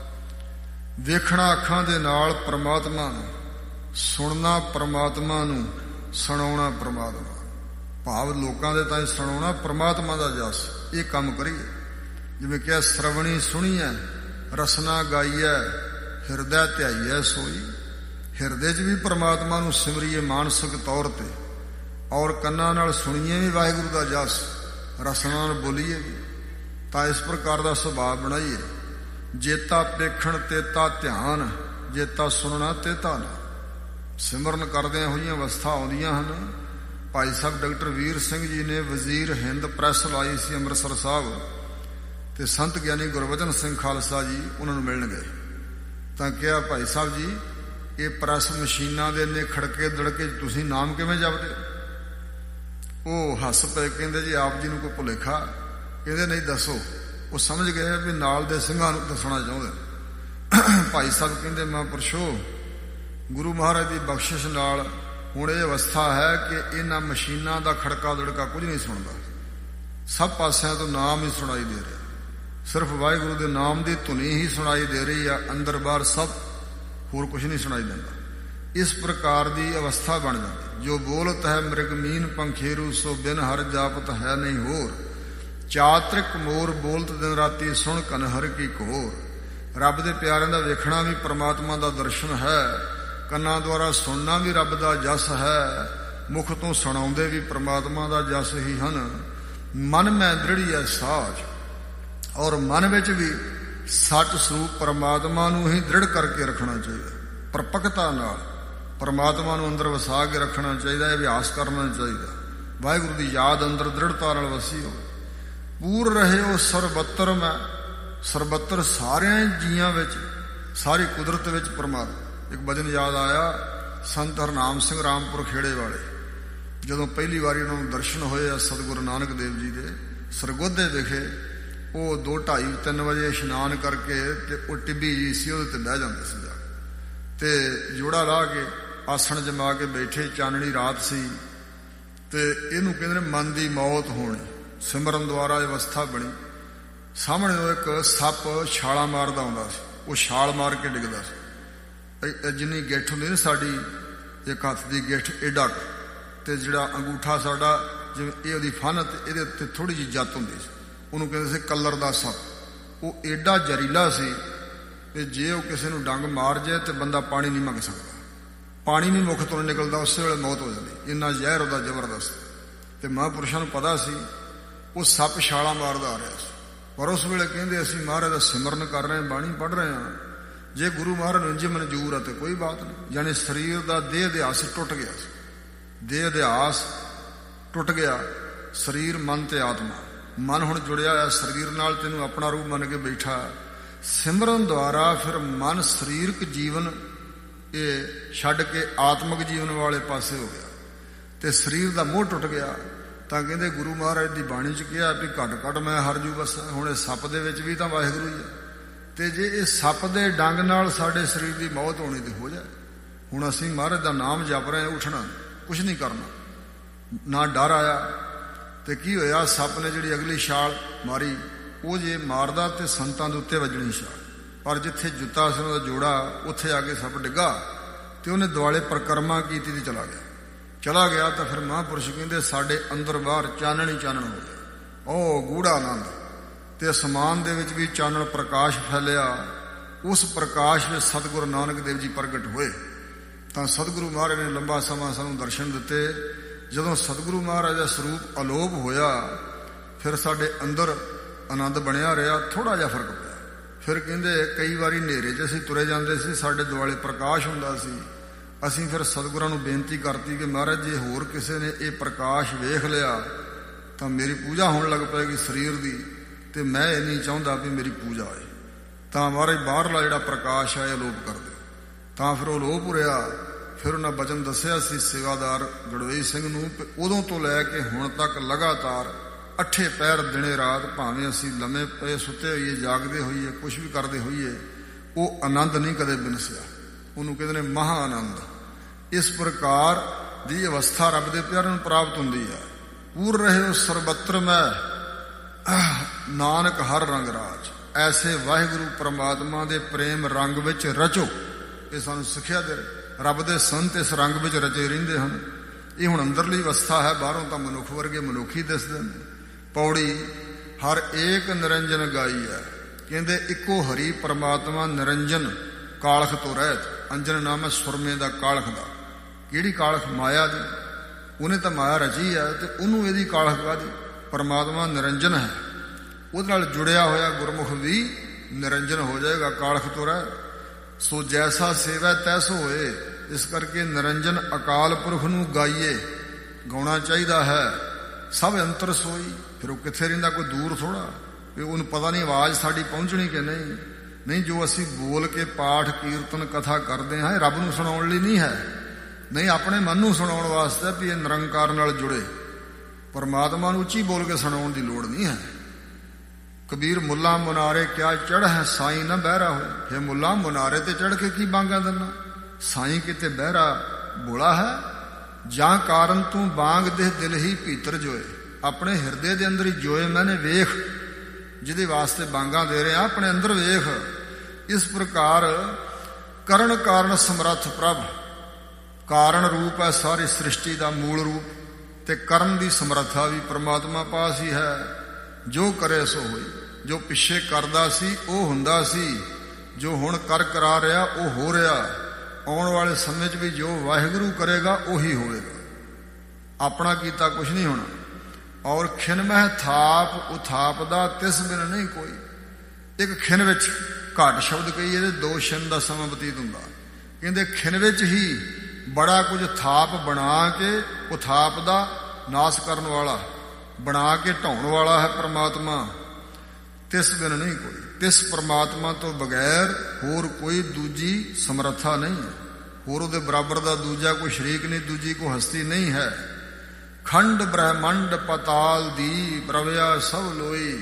ਵੇਖਣਾ ਅੱਖਾਂ ਦੇ ਨਾਲ ਪਰਮਾਤਮਾ ਨੂੰ, ਸੁਣਨਾ ਪਰਮਾਤਮਾ ਨੂੰ, ਸੁਣਾਉਣਾ ਪਰਮਾਤਮਾ। ਭਾਵ ਲੋਕਾਂ ਦੇ ਤਾਈਂ ਸੁਣਾਉਣਾ ਪਰਮਾਤਮਾ ਦਾ ਜਸ। ਇਹ ਕੰਮ ਕਰੀਏ। ਜਿਵੇਂ ਕਿਹਾ, ਸਰਵਣੀ ਸੁਣੀਐ ਰਸਨਾ ਗਾਈਐ, ਹਿਰਦੈ ਧਿਆਈਐ ਸੋਈ। ਹਿਰਦੇ 'ਚ ਵੀ ਪਰਮਾਤਮਾ ਨੂੰ ਸਿਮਰੀਏ ਮਾਨਸਿਕ ਤੌਰ ਤੇ, ਔਰ ਕੰਨਾਂ ਨਾਲ ਸੁਣੀਏ ਵੀ ਵਾਹਿਗੁਰੂ ਦਾ ਜਸ, ਰਸਨਾ ਨਾਲ ਬੋਲੀਏ ਵੀ। ਤਾਂ ਇਸ ਪ੍ਰਕਾਰ ਦਾ ਸੁਭਾਅ ਬਣਾਈਏ। ਜੇਤਾ ਪੇਖਣ ਤੇਤਾ ਧਿਆਨ, ਜੇਤਾ ਸੁਣਨਾ ਤੇਤਾ ਨਾ। ਸਿਮਰਨ ਕਰਦਿਆਂ ਹੋਈਆਂ ਅਵਸਥਾ ਆਉਂਦੀਆਂ ਹਨ। ਭਾਈ ਸਾਹਿਬ ਡਾਕਟਰ ਵੀਰ ਸਿੰਘ ਜੀ ਨੇ ਵਜ਼ੀਰ ਹਿੰਦ ਪ੍ਰੈਸ ਲਾਈ ਸੀ ਅੰਮ੍ਰਿਤਸਰ ਸਾਹਿਬ, ਤੇ ਸੰਤ ਗਿਆਨੀ ਗੁਰਬਚਨ ਸਿੰਘ ਖਾਲਸਾ ਜੀ ਉਹਨਾਂ ਨੂੰ ਮਿਲਣ ਗਏ। ਤਾਂ ਕਿਹਾ, ਭਾਈ ਸਾਹਿਬ ਜੀ, ਇਹ ਪ੍ਰੈਸ ਮਸ਼ੀਨਾਂ ਦੇ ਇੰਨੇ ਖੜਕੇ ਦੜਕੇ ਤੁਸੀਂ ਨਾਮ ਕਿਵੇਂ ਜਪਦੇ? ਉਹ ਹੱਸ ਪਏ, ਕਹਿੰਦੇ ਜੀ ਆਪ ਜੀ ਨੂੰ ਕੋਈ ਭੁਲੇਖਾ? ਕਹਿੰਦੇ ਨਹੀਂ, ਦੱਸੋ। ਉਹ ਸਮਝ ਗਏ ਵੀ ਨਾਲ ਦੇ ਸਿੰਘਾਂ ਨੂੰ ਦੱਸਣਾ ਚਾਹੁੰਦੇ। ਭਾਈ ਸਾਹਿਬ ਕਹਿੰਦੇ, ਮਹਾਂਪੁਰਸ਼ੋ, ਗੁਰੂ ਮਹਾਰਾਜ ਦੀ ਬਖਸ਼ਿਸ਼ ਨਾਲ ਹੁਣ ਇਹ ਅਵਸਥਾ ਹੈ ਕਿ ਇਹਨਾਂ ਮਸ਼ੀਨਾਂ ਦਾ ਖੜਕਾ ਦੜਕਾ ਕੁਝ ਨਹੀਂ ਸੁਣਦਾ। ਸਭ ਪਾਸਿਆਂ ਤੋਂ ਨਾਮ ਹੀ ਸੁਣਾਈ ਦੇ ਰਿਹਾ। ਸਿਰਫ ਵਾਹਿਗੁਰੂ ਦੇ ਨਾਮ ਦੀ ਧੁਨੀ ਹੀ ਸੁਣਾਈ ਦੇ ਰਹੀ ਆ, ਅੰਦਰ ਬਾਹਰ ਸਭ ਹੋਰ ਕੁਝ ਨਹੀਂ ਸੁਣਾਈ ਦਿੰਦਾ। ਇਸ ਪ੍ਰਕਾਰ ਦੀ ਅਵਸਥਾ ਬਣ ਜਾਂਦੀ। ਜੋ ਬੋਲਤ ਹੈ ਮ੍ਰਿਗ ਮੀਨ ਪੰਖੇਰੂ, ਸੋ ਬਿਨ ਹਰ ਜਾਪਤ ਹੈ ਨਹੀਂ ਹੋਰ। ਚਾਤ੍ਰਿਕ ਮੋਰ ਬੋਲਤ ਦਿਨ ਰਾਤੀ, ਸੁਣ ਕਨ ਹਰ ਕੀ ਘੋਰ। ਰੱਬ ਦੇ ਪਿਆਰਿਆਂ ਦਾ ਵੇਖਣਾ ਵੀ ਪ੍ਰਮਾਤਮਾ ਦਾ ਦਰਸ਼ਨ ਹੈ, ਕੰਨਾਂ ਦੁਆਰਾ ਸੁਣਨਾ ਵੀ ਰੱਬ ਦਾ ਜਸ ਹੈ, ਮੁਖ ਤੋਂ ਸੁਣਾਉਂਦੇ ਵੀ ਪ੍ਰਮਾਤਮਾ ਦਾ ਜਸ ਹੀ ਹਨ। ਮਨ ਮੈਂ ਦ੍ਰਿੜੀਐ ਸਾਜ, ਔਰ ਮਨ ਵਿੱਚ ਵੀ ਸੱਚ ਸਰੂਪ ਪਰਮਾਤਮਾ ਨੂੰ ਹੀ ਦ੍ਰਿੜ ਕਰਕੇ ਰੱਖਣਾ ਚਾਹੀਦਾ। ਪਰਪੱਕਤਾ ਨਾਲ ਪਰਮਾਤਮਾ ਨੂੰ ਅੰਦਰ ਵਸਾ ਕੇ ਰੱਖਣਾ ਚਾਹੀਦਾ, ਅਭਿਆਸ ਕਰਨਾ ਚਾਹੀਦਾ। ਵਾਹਿਗੁਰੂ ਦੀ ਯਾਦ ਅੰਦਰ ਦ੍ਰਿੜਤਾ ਨਾਲ ਵਸੀ ਹੋਵੇ। ਪੂਰ ਰਹੇ ਉਹ ਸਰਬੱਤਰ ਮੈਂ, ਸਰਬੱਤਰ ਸਾਰਿਆਂ ਜੀਆਂ ਵਿੱਚ, ਸਾਰੀ ਕੁਦਰਤ ਵਿੱਚ ਪਰਮਾਤਮਾ। ਇੱਕ ਭਜਨ ਯਾਦ ਆਇਆ, ਸੰਤ ਹਰਨਾਮ ਸਿੰਘ ਰਾਮਪੁਰ ਖੇੜੇ ਵਾਲੇ, ਜਦੋਂ ਪਹਿਲੀ ਵਾਰੀ ਉਹਨਾਂ ਨੂੰ ਦਰਸ਼ਨ ਹੋਏ ਆ ਸਤਿਗੁਰੂ ਨਾਨਕ ਦੇਵ ਜੀ ਦੇ ਸਰਗੋਧੇ ਵਿਖੇ, ਉਹ 2, 2:30, 3 ਵਜੇ ਇਸ਼ਨਾਨ ਕਰਕੇ ਤੇ ਉਹ ਟਿੱਬੀ ਜੀ ਸੀ, ਉਹਦੇ ਤੇ ਬਹਿ ਜਾਂਦੇ ਸੀ ਜਾ ਤੇ ਜੋੜਾ ਲਾ ਕੇ ਆਸਣ ਜਮਾ ਕੇ ਬੈਠੇ। ਚਾਨਣੀ ਰਾਤ ਸੀ ਤੇ ਇਹਨੂੰ ਕਹਿੰਦੇ ਨੇ ਮਨ ਦੀ ਮੌਤ ਹੋਣੀ। ਸਿਮਰਨ ਦੁਆਰਾ ਅਵਸਥਾ ਬਣੀ। ਸਾਹਮਣੇ ਉਹ ਇੱਕ ਸੱਪ ਛਾਲਾਂ ਮਾਰਦਾ ਆਉਂਦਾ ਸੀ, ਉਹ ਛਾਲ ਮਾਰ ਕੇ ਡਿੱਗਦਾ ਸੀ। ਜਿੰਨੀ ਗਿੱਠ ਹੁੰਦੀ ਨਾ ਸਾਡੀ, ਇੱਕ ਹੱਥ ਦੀ ਗਿੱਠ ਏਡਾ, ਤੇ ਜਿਹੜਾ ਅੰਗੂਠਾ ਸਾਡਾ ਜਿਵੇਂ ਇਹ ਉਹਦੀ ਫਨ, ਤੇ ਇਹਦੇ ਉੱਤੇ ਥੋੜ੍ਹੀ ਜਿਹੀ ਜੱਤ ਹੁੰਦੀ ਸੀ, ਉਹਨੂੰ ਕਹਿੰਦੇ ਸੀ ਕੱਲਰ ਦਾ ਸੱਪ। ਉਹ ਏਡਾ ਜ਼ਹਿਰੀਲਾ ਸੀ ਕਿ ਜੇ ਉਹ ਕਿਸੇ ਨੂੰ ਡੰਗ ਮਾਰ ਜਾਏ ਤੇ ਬੰਦਾ ਪਾਣੀ ਨਹੀਂ ਮੰਗ ਸਕਦਾ, ਪਾਣੀ ਨਹੀਂ ਮੁਖ ਤੋਂ ਨਿਕਲਦਾ, ਉਸੇ ਵੇਲੇ ਮੌਤ ਹੋ ਜਾਂਦੀ, ਇੰਨਾ ਜ਼ਹਿਰ ਉਹਦਾ ਜ਼ਬਰਦਸਤ। ਤੇ ਮਹਾਂਪੁਰਸ਼ਾਂ ਨੂੰ ਪਤਾ ਸੀ ਉਹ ਸੱਪ ਛਾਲਾਂ ਮਾਰਦਾ ਆ ਰਿਹਾ ਸੀ, ਪਰ ਉਸ ਵੇਲੇ ਕਹਿੰਦੇ ਅਸੀਂ ਮਹਾਰਾਜ ਦਾ ਸਿਮਰਨ ਕਰ ਰਹੇ ਹਾਂ, ਬਾਣੀ ਪੜ੍ਹ ਰਹੇ ਹਾਂ, ਜੇ ਗੁਰੂ ਮਹਾਰਾਜ ਨੂੰ ਇੰਝ ਮਨਜ਼ੂਰ ਆ ਤੇ ਕੋਈ ਬਾਤ ਨਹੀਂ। ਯਾਨੀ ਸਰੀਰ ਦਾ ਦੇਹ ਅਧਿਆਸ ਟੁੱਟ ਗਿਆ ਸੀ, ਦੇਹ ਅਧਿਆਸ ਟੁੱਟ ਗਿਆ। ਸਰੀਰ, ਮਨ ਤੇ ਆਤਮਾ, ਮਨ ਹੁਣ ਜੁੜਿਆ ਹੋਇਆ ਸਰੀਰ ਨਾਲ, ਤੈਨੂੰ ਆਪਣਾ ਰੂਪ ਮੰਨ ਕੇ ਬੈਠਾ। ਸਿਮਰਨ ਦੁਆਰਾ ਫਿਰ ਮਨ ਸਰੀਰਕ ਜੀਵਨ ਇਹ ਛੱਡ ਕੇ ਆਤਮਿਕ ਜੀਵਨ ਵਾਲੇ ਪਾਸੇ ਹੋ ਗਿਆ ਤੇ ਸਰੀਰ ਦਾ ਮੋਹ ਟੁੱਟ ਗਿਆ। ਤਾਂ ਕਹਿੰਦੇ ਗੁਰੂ ਮਹਾਰਾਜ ਦੀ ਬਾਣੀ 'ਚ ਕਿਹਾ ਵੀ ਘੱਟ ਘੱਟ ਮੈਂ ਹਰ ਜੂ ਬਸ। ਹੁਣ ਇਹ ਸੱਪ ਦੇ ਵਿੱਚ ਵੀ ਤਾਂ ਵਾਹਿਗੁਰੂ ਹੀ ਹੈ, ਤੇ ਜੇ ਇਹ ਸੱਪ ਦੇ ਡੰਗ ਨਾਲ ਸਾਡੇ ਸਰੀਰ ਦੀ ਮੌਤ ਹੋਣੀ ਤੇ ਹੋ ਜਾਏ। ਹੁਣ ਅਸੀਂ ਮਹਾਰਾਜ ਦਾ ਨਾਮ ਜਪ ਰਹੇ, ਉੱਠਣਾ ਕੁਛ ਨਹੀਂ ਕਰਨਾ, ਨਾ ਡਰ ਆਇਆ। ਤੇ ਕੀ ਹੋਇਆ, ਸੱਪ ਨੇ ਜਿਹੜੀ ਅਗਲੀ ਛਾਲ ਮਾਰੀ, ਉਹ ਜੇ ਮਾਰਦਾ ਤੇ ਸੰਤਾਂ ਦੇ ਉੱਤੇ ਵੱਜਣੀ ਛਾਲ, ਪਰ ਜਿੱਥੇ ਜੁੱਤਾ ਸੀ ਉਹਦਾ ਜੋੜਾ, ਉੱਥੇ ਆ ਕੇ ਸੱਪ ਡਿੱਗਾ ਤੇ ਉਹਨੇ ਦੁਆਲੇ ਪਰਿਕਰਮਾ ਕੀਤੀ ਤੇ ਚਲਾ ਗਿਆ। ਤਾਂ ਫਿਰ ਮਹਾਂਪੁਰਸ਼ ਕਹਿੰਦੇ ਸਾਡੇ ਅੰਦਰ ਬਾਹਰ ਚਾਨਣ ਹੀ ਚਾਨਣ ਹੋ ਗਿਆ, ਉਹ ਗੂੜਾ ਆਨੰਦ। ਤੇ ਅਸਮਾਨ ਦੇ ਵਿੱਚ ਵੀ ਚਾਨਣ ਪ੍ਰਕਾਸ਼ ਫੈਲਿਆ। ਉਸ ਪ੍ਰਕਾਸ਼ ਵਿੱਚ ਸਤਿਗੁਰੂ ਨਾਨਕ ਦੇਵ ਜੀ ਪ੍ਰਗਟ ਹੋਏ। ਤਾਂ ਸਤਿਗੁਰੂ ਮਹਾਰਾਜ ਨੇ ਲੰਬਾ ਸਮਾਂ ਸਾਨੂੰ ਦਰਸ਼ਨ ਦਿੱਤੇ। ਜਦੋਂ ਸਤਿਗੁਰੂ ਮਹਾਰਾਜ ਦਾ ਸਰੂਪ ਅਲੋਪ ਹੋਇਆ, ਫਿਰ ਸਾਡੇ ਅੰਦਰ ਆਨੰਦ ਬਣਿਆ ਰਿਹਾ। ਥੋੜਾ ਜਿਹਾ ਫਰਕ ਪਿਆ। ਫਿਰ ਕਹਿੰਦੇ ਕਈ ਵਾਰੀ ਹਨੇਰੇ 'ਚ ਅਸੀਂ ਤੁਰੇ ਜਾਂਦੇ ਸੀ, ਸਾਡੇ ਦੁਆਲੇ ਪ੍ਰਕਾਸ਼ ਹੁੰਦਾ ਸੀ। ਅਸੀਂ ਫਿਰ ਸਤਿਗੁਰਾਂ ਨੂੰ ਬੇਨਤੀ ਕਰਤੀ ਕਿ ਮਹਾਰਾਜ ਜੇ ਹੋਰ ਕਿਸੇ ਨੇ ਇਹ ਪ੍ਰਕਾਸ਼ ਵੇਖ ਲਿਆ ਤਾਂ ਮੇਰੀ ਪੂਜਾ ਹੋਣ ਲੱਗ ਪਏਗੀ ਸਰੀਰ ਦੀ, ਤੇ ਮੈਂ ਇਹ ਨਹੀਂ ਚਾਹੁੰਦਾ ਵੀ ਮੇਰੀ ਪੂਜਾ ਹੋਏ। ਤਾਂ ਮਹਾਰਾਜ ਬਾਹਰਲਾ ਜਿਹੜਾ ਪ੍ਰਕਾਸ਼ ਹੈ ਅਲੋਪ ਕਰ ਦਿਓ। ਤਾਂ ਫਿਰ ਉਹ ਅਲੋਪ ਰਿਹਾ। ਫਿਰ ਉਹਨਾਂ ਬਚਨ ਦੱਸਿਆ ਸੀ ਸੇਵਾਦਾਰ ਗੜਵਈ ਸਿੰਘ ਨੂੰ, ਉਦੋਂ ਤੋਂ ਲੈ ਕੇ ਹੁਣ ਤੱਕ ਲਗਾਤਾਰ 8 ਪਹਿਰ ਦਿਨੇ ਰਾਤ, ਭਾਵੇਂ ਅਸੀਂ ਲੰਮੇ ਪਏ ਸੁੱਤੇ ਹੋਈਏ, ਜਾਗਦੇ ਹੋਈਏ, ਕੁਛ ਵੀ ਕਰਦੇ ਹੋਈਏ, ਉਹ ਆਨੰਦ ਨਹੀਂ ਕਦੇ ਬਿਨਸਿਆ। ਉਹਨੂੰ ਕਹਿੰਦੇ ਨੇ ਮਹਾ ਆਨੰਦ। ਇਸ ਪ੍ਰਕਾਰ ਦੀ ਅਵਸਥਾ ਰੱਬ ਦੇ ਪਿਆਰਿਆਂ ਨੂੰ ਪ੍ਰਾਪਤ ਹੁੰਦੀ ਹੈ। ਪੂਰ ਰਹੇ ਹੋ ਸਰਬੱਤਰ ਮੈਂ, ਨਾਨਕ ਹਰ ਰੰਗ ਰਾਜ। ਐਸੇ ਵਾਹਿਗੁਰੂ ਪ੍ਰਮਾਤਮਾ ਦੇ ਪ੍ਰੇਮ ਰੰਗ ਵਿੱਚ ਰਚੋ। ਇਹ ਸਾਨੂੰ ਸਿੱਖਿਆ ਦੇ ਰੱਬ ਦੇ ਸੰਤ ਇਸ ਰੰਗ ਵਿੱਚ ਰਚੇ ਰਹਿੰਦੇ ਹਨ। ਇਹ ਹੁਣ ਅੰਦਰਲੀ ਅਵਸਥਾ ਹੈ, ਬਾਹਰੋਂ ਤਾਂ ਮਨੁੱਖ ਵਰਗੇ ਮਨੁੱਖੀ ਦਿਸਦੇ ਨੇ। ਪੌੜੀ ਹਰ ਏਕ ਨਿਰੰਜਨ ਗਾਈ ਹੈ। ਕਹਿੰਦੇ ਇੱਕੋ ਹਰੀ ਪ੍ਰਮਾਤਮਾ ਨਿਰੰਜਨ, ਕਾਲਖ ਤੋਂ ਰਹਿਤ। ਅੰਜਨ ਨਾਮ ਹੈ ਸੁਰਮੇ ਦਾ, ਕਾਲਖ ਦਾ। ਕਿਹੜੀ ਕਾਲਖ? ਮਾਇਆ ਦੀ। ਉਹਨੇ ਤਾਂ ਮਾਇਆ ਰਚੀ ਹੈ ਤੇ ਉਹਨੂੰ ਇਹਦੀ ਕਾਲਖ ਕਾਹਦੀ? ਪਰਮਾਤਮਾ ਨਿਰੰਜਨ ਹੈ, ਉਹਦੇ ਨਾਲ ਜੁੜਿਆ ਹੋਇਆ ਗੁਰਮੁਖ ਵੀ ਨਿਰੰਜਨ ਹੋ ਜਾਏਗਾ, ਕਾਲਖ ਤੋਂ ਰਹਿ। ਸੋ ਜੈਸਾ ਸੇਵੈ ਤੈਸੋ ਹੋਏ। ਇਸ ਕਰਕੇ ਨਿਰੰਜਨ ਅਕਾਲ ਪੁਰਖ ਨੂੰ ਗਾਈਏ, ਗਾਉਣਾ ਚਾਹੀਦਾ ਹੈ। ਸਭ ਅੰਤਰ ਸੋਈ। ਫਿਰ ਉਹ ਕਿੱਥੇ ਰਹਿੰਦਾ? ਕੋਈ ਦੂਰ ਥੋੜਾ ਵੀ ਉਹਨੂੰ ਪਤਾ ਨਹੀਂ ਆਵਾਜ਼ ਸਾਡੀ ਪਹੁੰਚਣੀ ਕਿ ਨਹੀਂ। ਨਹੀਂ, ਜੋ ਅਸੀਂ ਬੋਲ ਕੇ ਪਾਠ ਕੀਰਤਨ ਕਥਾ ਕਰਦੇ ਹਾਂ, ਇਹ ਰੱਬ ਨੂੰ ਸੁਣਾਉਣ ਲਈ ਨਹੀਂ ਹੈ। ਨਹੀਂ, ਆਪਣੇ ਮਨ ਨੂੰ ਸੁਣਾਉਣ ਵਾਸਤੇ ਵੀ ਇਹ ਨਿਰੰਕਾਰ ਨਾਲ ਜੁੜੇ। ਪਰਮਾਤਮਾ ਨੂੰ ਉੱਚੀ ਬੋਲ ਕੇ ਸੁਣਾਉਣ ਦੀ ਲੋੜ ਨਹੀਂ ਹੈ। ਕਬੀਰ ਮੁੱਲਾ ਮੁਨਾਰੇ ਕਿਆ ਚੜ੍ਹ ਹੈ, ਸਾਈਂ ਨਾ ਬਹਿਰਾ ਹੋਏ। ਫਿਰ ਮੁੱਲਾ ਮੁਨਾਰੇ ਤੇ ਚੜ੍ਹ ਕੇ ਕੀ ਬਾਂਗਾ ਦਿੰਦਾ? ਸਾਈਂ ਕਿਤੇ ਬਹਿਰਾ ਬੋਲਾ ਹੈ? ਜਾਂ ਕਾਰਨ ਤੂੰ ਬਾਂਗ ਦੇ ਦਿਲ ਹੀ ਭੀਤਰ ਜੋਏ। ਆਪਣੇ ਹਿਰਦੇ ਦੇ ਅੰਦਰ ਹੀ ਜੋਏ ਮੈਨੇ ਵੇਖ। ਜਿਹਦੇ ਵਾਸਤੇ ਬਾਂਗਾਂ ਦੇ ਰਿਹਾ, ਆਪਣੇ ਅੰਦਰ ਵੇਖ। ਇਸ ਪ੍ਰਕਾਰ ਕਰਨ ਕਾਰਨ ਸਮਰੱਥ ਪ੍ਰਭ, ਕਾਰਨ ਰੂਪ ਹੈ ਸਾਰੀ ਸ੍ਰਿਸ਼ਟੀ ਦਾ ਮੂਲ ਰੂਪ, ਤੇ ਕਰਨ ਦੀ ਸਮਰੱਥਾ ਵੀ ਪ੍ਰਮਾਤਮਾ ਪਾਸ ਹੀ ਹੈ। ਜੋ ਕਰੇ ਸੋ ਹੋਈ, ਜੋ ਪਿੱਛੇ ਕਰਦਾ ਸੀ ਉਹ ਹੁੰਦਾ ਸੀ, ਜੋ ਹੁਣ ਕਰਾ ਰਿਹਾ ਉਹ ਹੋ ਰਿਹਾ। ਆਉਣ ਵਾਲੇ ਸਮੇਂ 'ਚ ਵੀ ਜੋ ਵਾਹਿਗੁਰੂ ਕਰੇਗਾ ਉਹੀ ਹੋਵੇਗਾ, ਆਪਣਾ ਕੀਤਾ ਕੁਛ ਨਹੀਂ ਹੋਣਾ। ਔਰ ਖਿਨ ਮਹਿ ਥਾਪ ਉਥਾਪ ਦਾ ਤਿਸ ਬਿਨ ਨਹੀਂ ਕੋਈ। ਇੱਕ ਖਿਨ ਵਿੱਚ ਘੱਟ ਸ਼ਬਦ ਕਹੀਏ ਤੇ ਦੋ ਛਿਨ ਦਾ ਸਮਾਂ ਬਤੀਤ ਹੁੰਦਾ। ਕਹਿੰਦੇ ਖਿਨ ਵਿੱਚ ਹੀ ਬੜਾ ਕੁਝ ਥਾਪ ਬਣਾ ਕੇ, ਉਥਾਪ ਦਾ ਨਾਸ ਕਰਨ ਵਾਲਾ, ਬਣਾ ਕੇ ਢਾਉਣ ਵਾਲਾ ਹੈ ਪ੍ਰਮਾਤਮਾ। ਤਿਸ ਬਿਨ ਨਹੀਂ ਕੋਈ, ਤਿਸ ਪ੍ਰਮਾਤਮਾ ਤੋਂ ਬਗੈਰ ਹੋਰ ਕੋਈ ਦੂਜੀ ਸਮਰੱਥਾ ਨਹੀਂ ਹੈ। ਹੋਰ ਉਹਦੇ ਬਰਾਬਰ ਦਾ ਦੂਜਾ ਕੋਈ ਸ਼ਰੀਕ ਨਹੀਂ, ਦੂਜੀ ਕੋਈ ਹਸਤੀ ਨਹੀਂ ਹੈ। ਖੰਡ ਬ੍ਰਹਮੰਡ ਪਤਾਲ ਦੀ ਪ੍ਰਵਿਆ ਸਭ ਲੋਈ।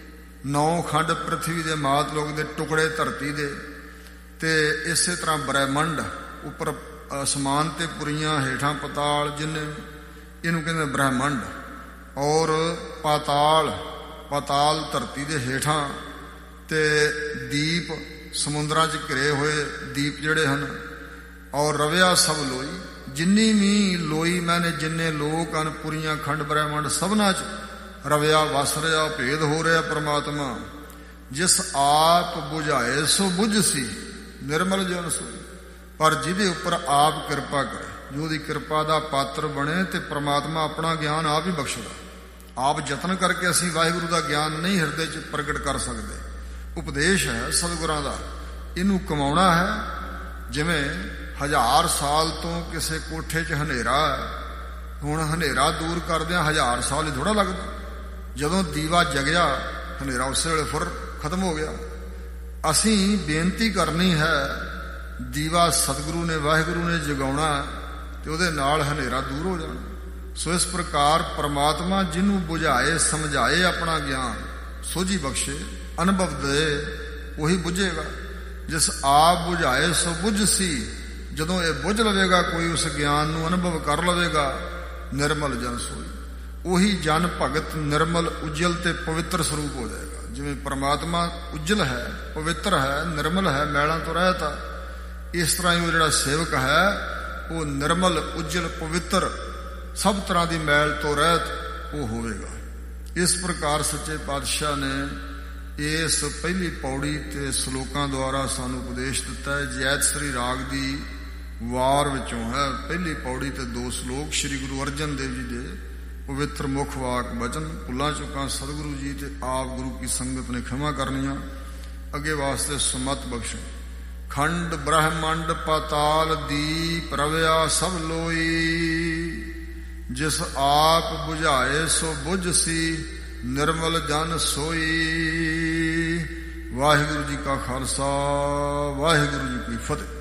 9 ਖੰਡ ਪ੍ਰਿਥਵੀ ਦੇ ਮਾਤ ਲੋਕ ਦੇ ਟੁਕੜੇ ਧਰਤੀ ਦੇ, ਤੇ ਇਸੇ ਤਰ੍ਹਾਂ ਬ੍ਰਹਮੰਡ ਉੱਪਰ ਅਸਮਾਨ ਤੇ ਪੁਰੀਆਂ, ਹੇਠਾਂ ਪਤਾਲ, ਜਿੰਨੇ ਇਹਨੂੰ ਕਹਿੰਦੇ ਬ੍ਰਹਮੰਡ। ਔਰ ਪਾਤਾਲ, ਪਾਤਾਲ ਧਰਤੀ ਦੇ ਹੇਠਾਂ, ਤੇ ਦੀਪ ਸਮੁੰਦਰਾਂ 'ਚ ਘਿਰੇ ਹੋਏ ਦੀਪ ਜਿਹੜੇ ਹਨ। ਔਰ ਰਵਿਆ ਸਭ ਲੋਈ, ਜਿੰਨੀ ਵੀ ਲੋਈ ਮੈਨੇ ਜਿੰਨੇ ਲੋਕ ਹਨ, ਪੁਰੀਆਂ ਖੰਡ ਬ੍ਰਹਮੰਡ ਸਭਨਾਂ 'ਚ ਰਵਿਆ ਵਸ ਰਿਹਾ, ਭੇਦ ਹੋ ਰਿਹਾ ਪ੍ਰਮਾਤਮਾ। ਜਿਸ ਆਪ ਬੁਝਾਏ ਸੋ ਬੁਝ ਸੀ, ਨਿਰਮਲ ਜਨ ਸੋਈ। ਪਰ ਜਿਹਦੇ ਉੱਪਰ ਆਪ ਕਿਰਪਾ ਕਰੇ, ਜੋ ਉਹਦੀ ਕਿਰਪਾ ਦਾ ਪਾਤਰ ਬਣੇ, ਤੇ ਪ੍ਰਮਾਤਮਾ ਆਪਣਾ ਗਿਆਨ ਆਪ ਹੀ ਬਖਸ਼ਦਾ। ਆਪ ਯਤਨ ਕਰਕੇ ਅਸੀਂ ਵਾਹਿਗੁਰੂ ਦਾ ਗਿਆਨ ਨਹੀਂ ਹਿਰਦੇ 'ਚ ਪ੍ਰਗਟ ਕਰ ਸਕਦੇ। ਉਪਦੇਸ਼ ਹੈ ਸਤਿਗੁਰਾਂ ਦਾ, ਇਹਨੂੰ ਕਮਾਉਣਾ ਹੈ। ਜਿਵੇਂ 1000 ਸਾਲ ਤੋਂ ਕਿਸੇ ਕੋਠੇ 'ਚ ਹਨੇਰਾ ਹੈ, ਹੁਣ ਹਨੇਰਾ ਦੂਰ ਕਰਦਿਆਂ 1000 ਸਾਲ ਹੀ ਥੋੜ੍ਹਾ ਲੱਗਦਾ। ਜਦੋਂ ਦੀਵਾ ਜਗਿਆ, ਹਨੇਰਾ ਉਸੇ ਵੇਲੇ ਫੁਰ ਖਤਮ ਹੋ ਗਿਆ। ਅਸੀਂ ਬੇਨਤੀ ਕਰਨੀ ਹੈ, ਦੀਵਾ ਸਤਿਗੁਰੂ ਨੇ, ਵਾਹਿਗੁਰੂ ਨੇ ਜਗਾਉਣਾ, ਤੇ ਉਹਦੇ ਨਾਲ ਹਨੇਰਾ ਦੂਰ ਹੋ ਜਾਣਾ। ਸੋ ਇਸ ਪ੍ਰਕਾਰ ਪ੍ਰਮਾਤਮਾ ਜਿਹਨੂੰ ਬੁਝਾਏ, ਸਮਝਾਏ ਆਪਣਾ ਗਿਆਨ, ਸੋਝੀ ਬਖਸ਼ੇ, ਅਨੁਭਵ ਦੇ, ਉਹੀ ਬੁਝੇਗਾ। ਜਿਸ ਆਪ ਬੁਝਾਏ ਸੋ ਬੁਝ ਸੀ, ਜਦੋਂ ਇਹ ਬੁਝ ਲਵੇਗਾ ਕੋਈ, ਉਸ ਗਿਆਨ ਨੂੰ ਅਨੁਭਵ ਕਰ ਲਵੇਗਾ, ਨਿਰਮਲ ਜਨ ਸੋਈ। ਉਹੀ ਜਨ ਭਗਤ ਨਿਰਮਲ, ਉਜਲ ਤੇ ਪਵਿੱਤਰ ਸਰੂਪ ਹੋ ਜਾਏਗਾ। ਜਿਵੇਂ ਪ੍ਰਮਾਤਮਾ ਉਜਲ ਹੈ, ਪਵਿੱਤਰ ਹੈ, ਨਿਰਮਲ ਹੈ, ਮੈਲਾਂ ਤੋਂ ਰਹਿਤ ਹੈ, ਇਸ ਤਰ੍ਹਾਂ ਹੀ ਉਹ ਜਿਹੜਾ ਸੇਵਕ ਹੈ ਉਹ ਨਿਰਮਲ, ਉਜਲ, ਪਵਿੱਤਰ, ਸਭ ਤਰ੍ਹਾਂ ਦੀ ਮੈਲ ਤੋਂ ਰਹਿਤ ਉਹ ਹੋਵੇਗਾ। ਇਸ ਪ੍ਰਕਾਰ ਸੱਚੇ ਪਾਤਸ਼ਾਹ ਨੇ ਇਸ ਪਹਿਲੀ ਪੌੜੀ ਤੇ ਸ਼ਲੋਕਾਂ ਦੁਆਰਾ ਸਾਨੂੰ ਉਪਦੇਸ਼ ਦਿੱਤਾ ਹੈ। ਜੈਤ ਸ੍ਰੀ ਰਾਗ ਦੀ ਵਾਰ ਵਿੱਚੋਂ ਹੈ ਪਹਿਲੀ ਪੌੜੀ ਤੇ 2 ਸ਼ਲੋਕ। ਸ੍ਰੀ ਗੁਰੂ ਅਰਜਨ ਦੇਵ ਜੀ ਦੇ ਪਵਿੱਤਰ ਮੁੱਖ ਵਾਕ ਬਚਨ। ਭੁੱਲਾਂ ਚੁੱਕਾਂ ਸਤਿਗੁਰੂ ਜੀ ਤੇ ਆਪ ਗੁਰੂ ਕੀ ਸੰਗਤ ਨੇ ਖਿਮਾ ਕਰਨੀਆਂ। ਅੱਗੇ ਵਾਸਤੇ ਸੁਮਤ ਬਖਸ਼ੋ। ਖੰਡ ਬ੍ਰਹਮੰਡ ਪਾਤਾਲ ਦੀਪ ਰਵਿਆ ਸਭ ਲੋਈ। ਜਿਸ ਆਪ ਬੁਝਾਏ ਸੋ ਬੁਝ ਸੀ, ਨਿਰਮਲ ਜਨ ਸੋਈ। ਵਾਹਿਗੁਰੂ ਜੀ ਕਾ ਖਾਲਸਾ, ਵਾਹਿਗੁਰੂ ਜੀ ਕੀ ਫਤਿਹ।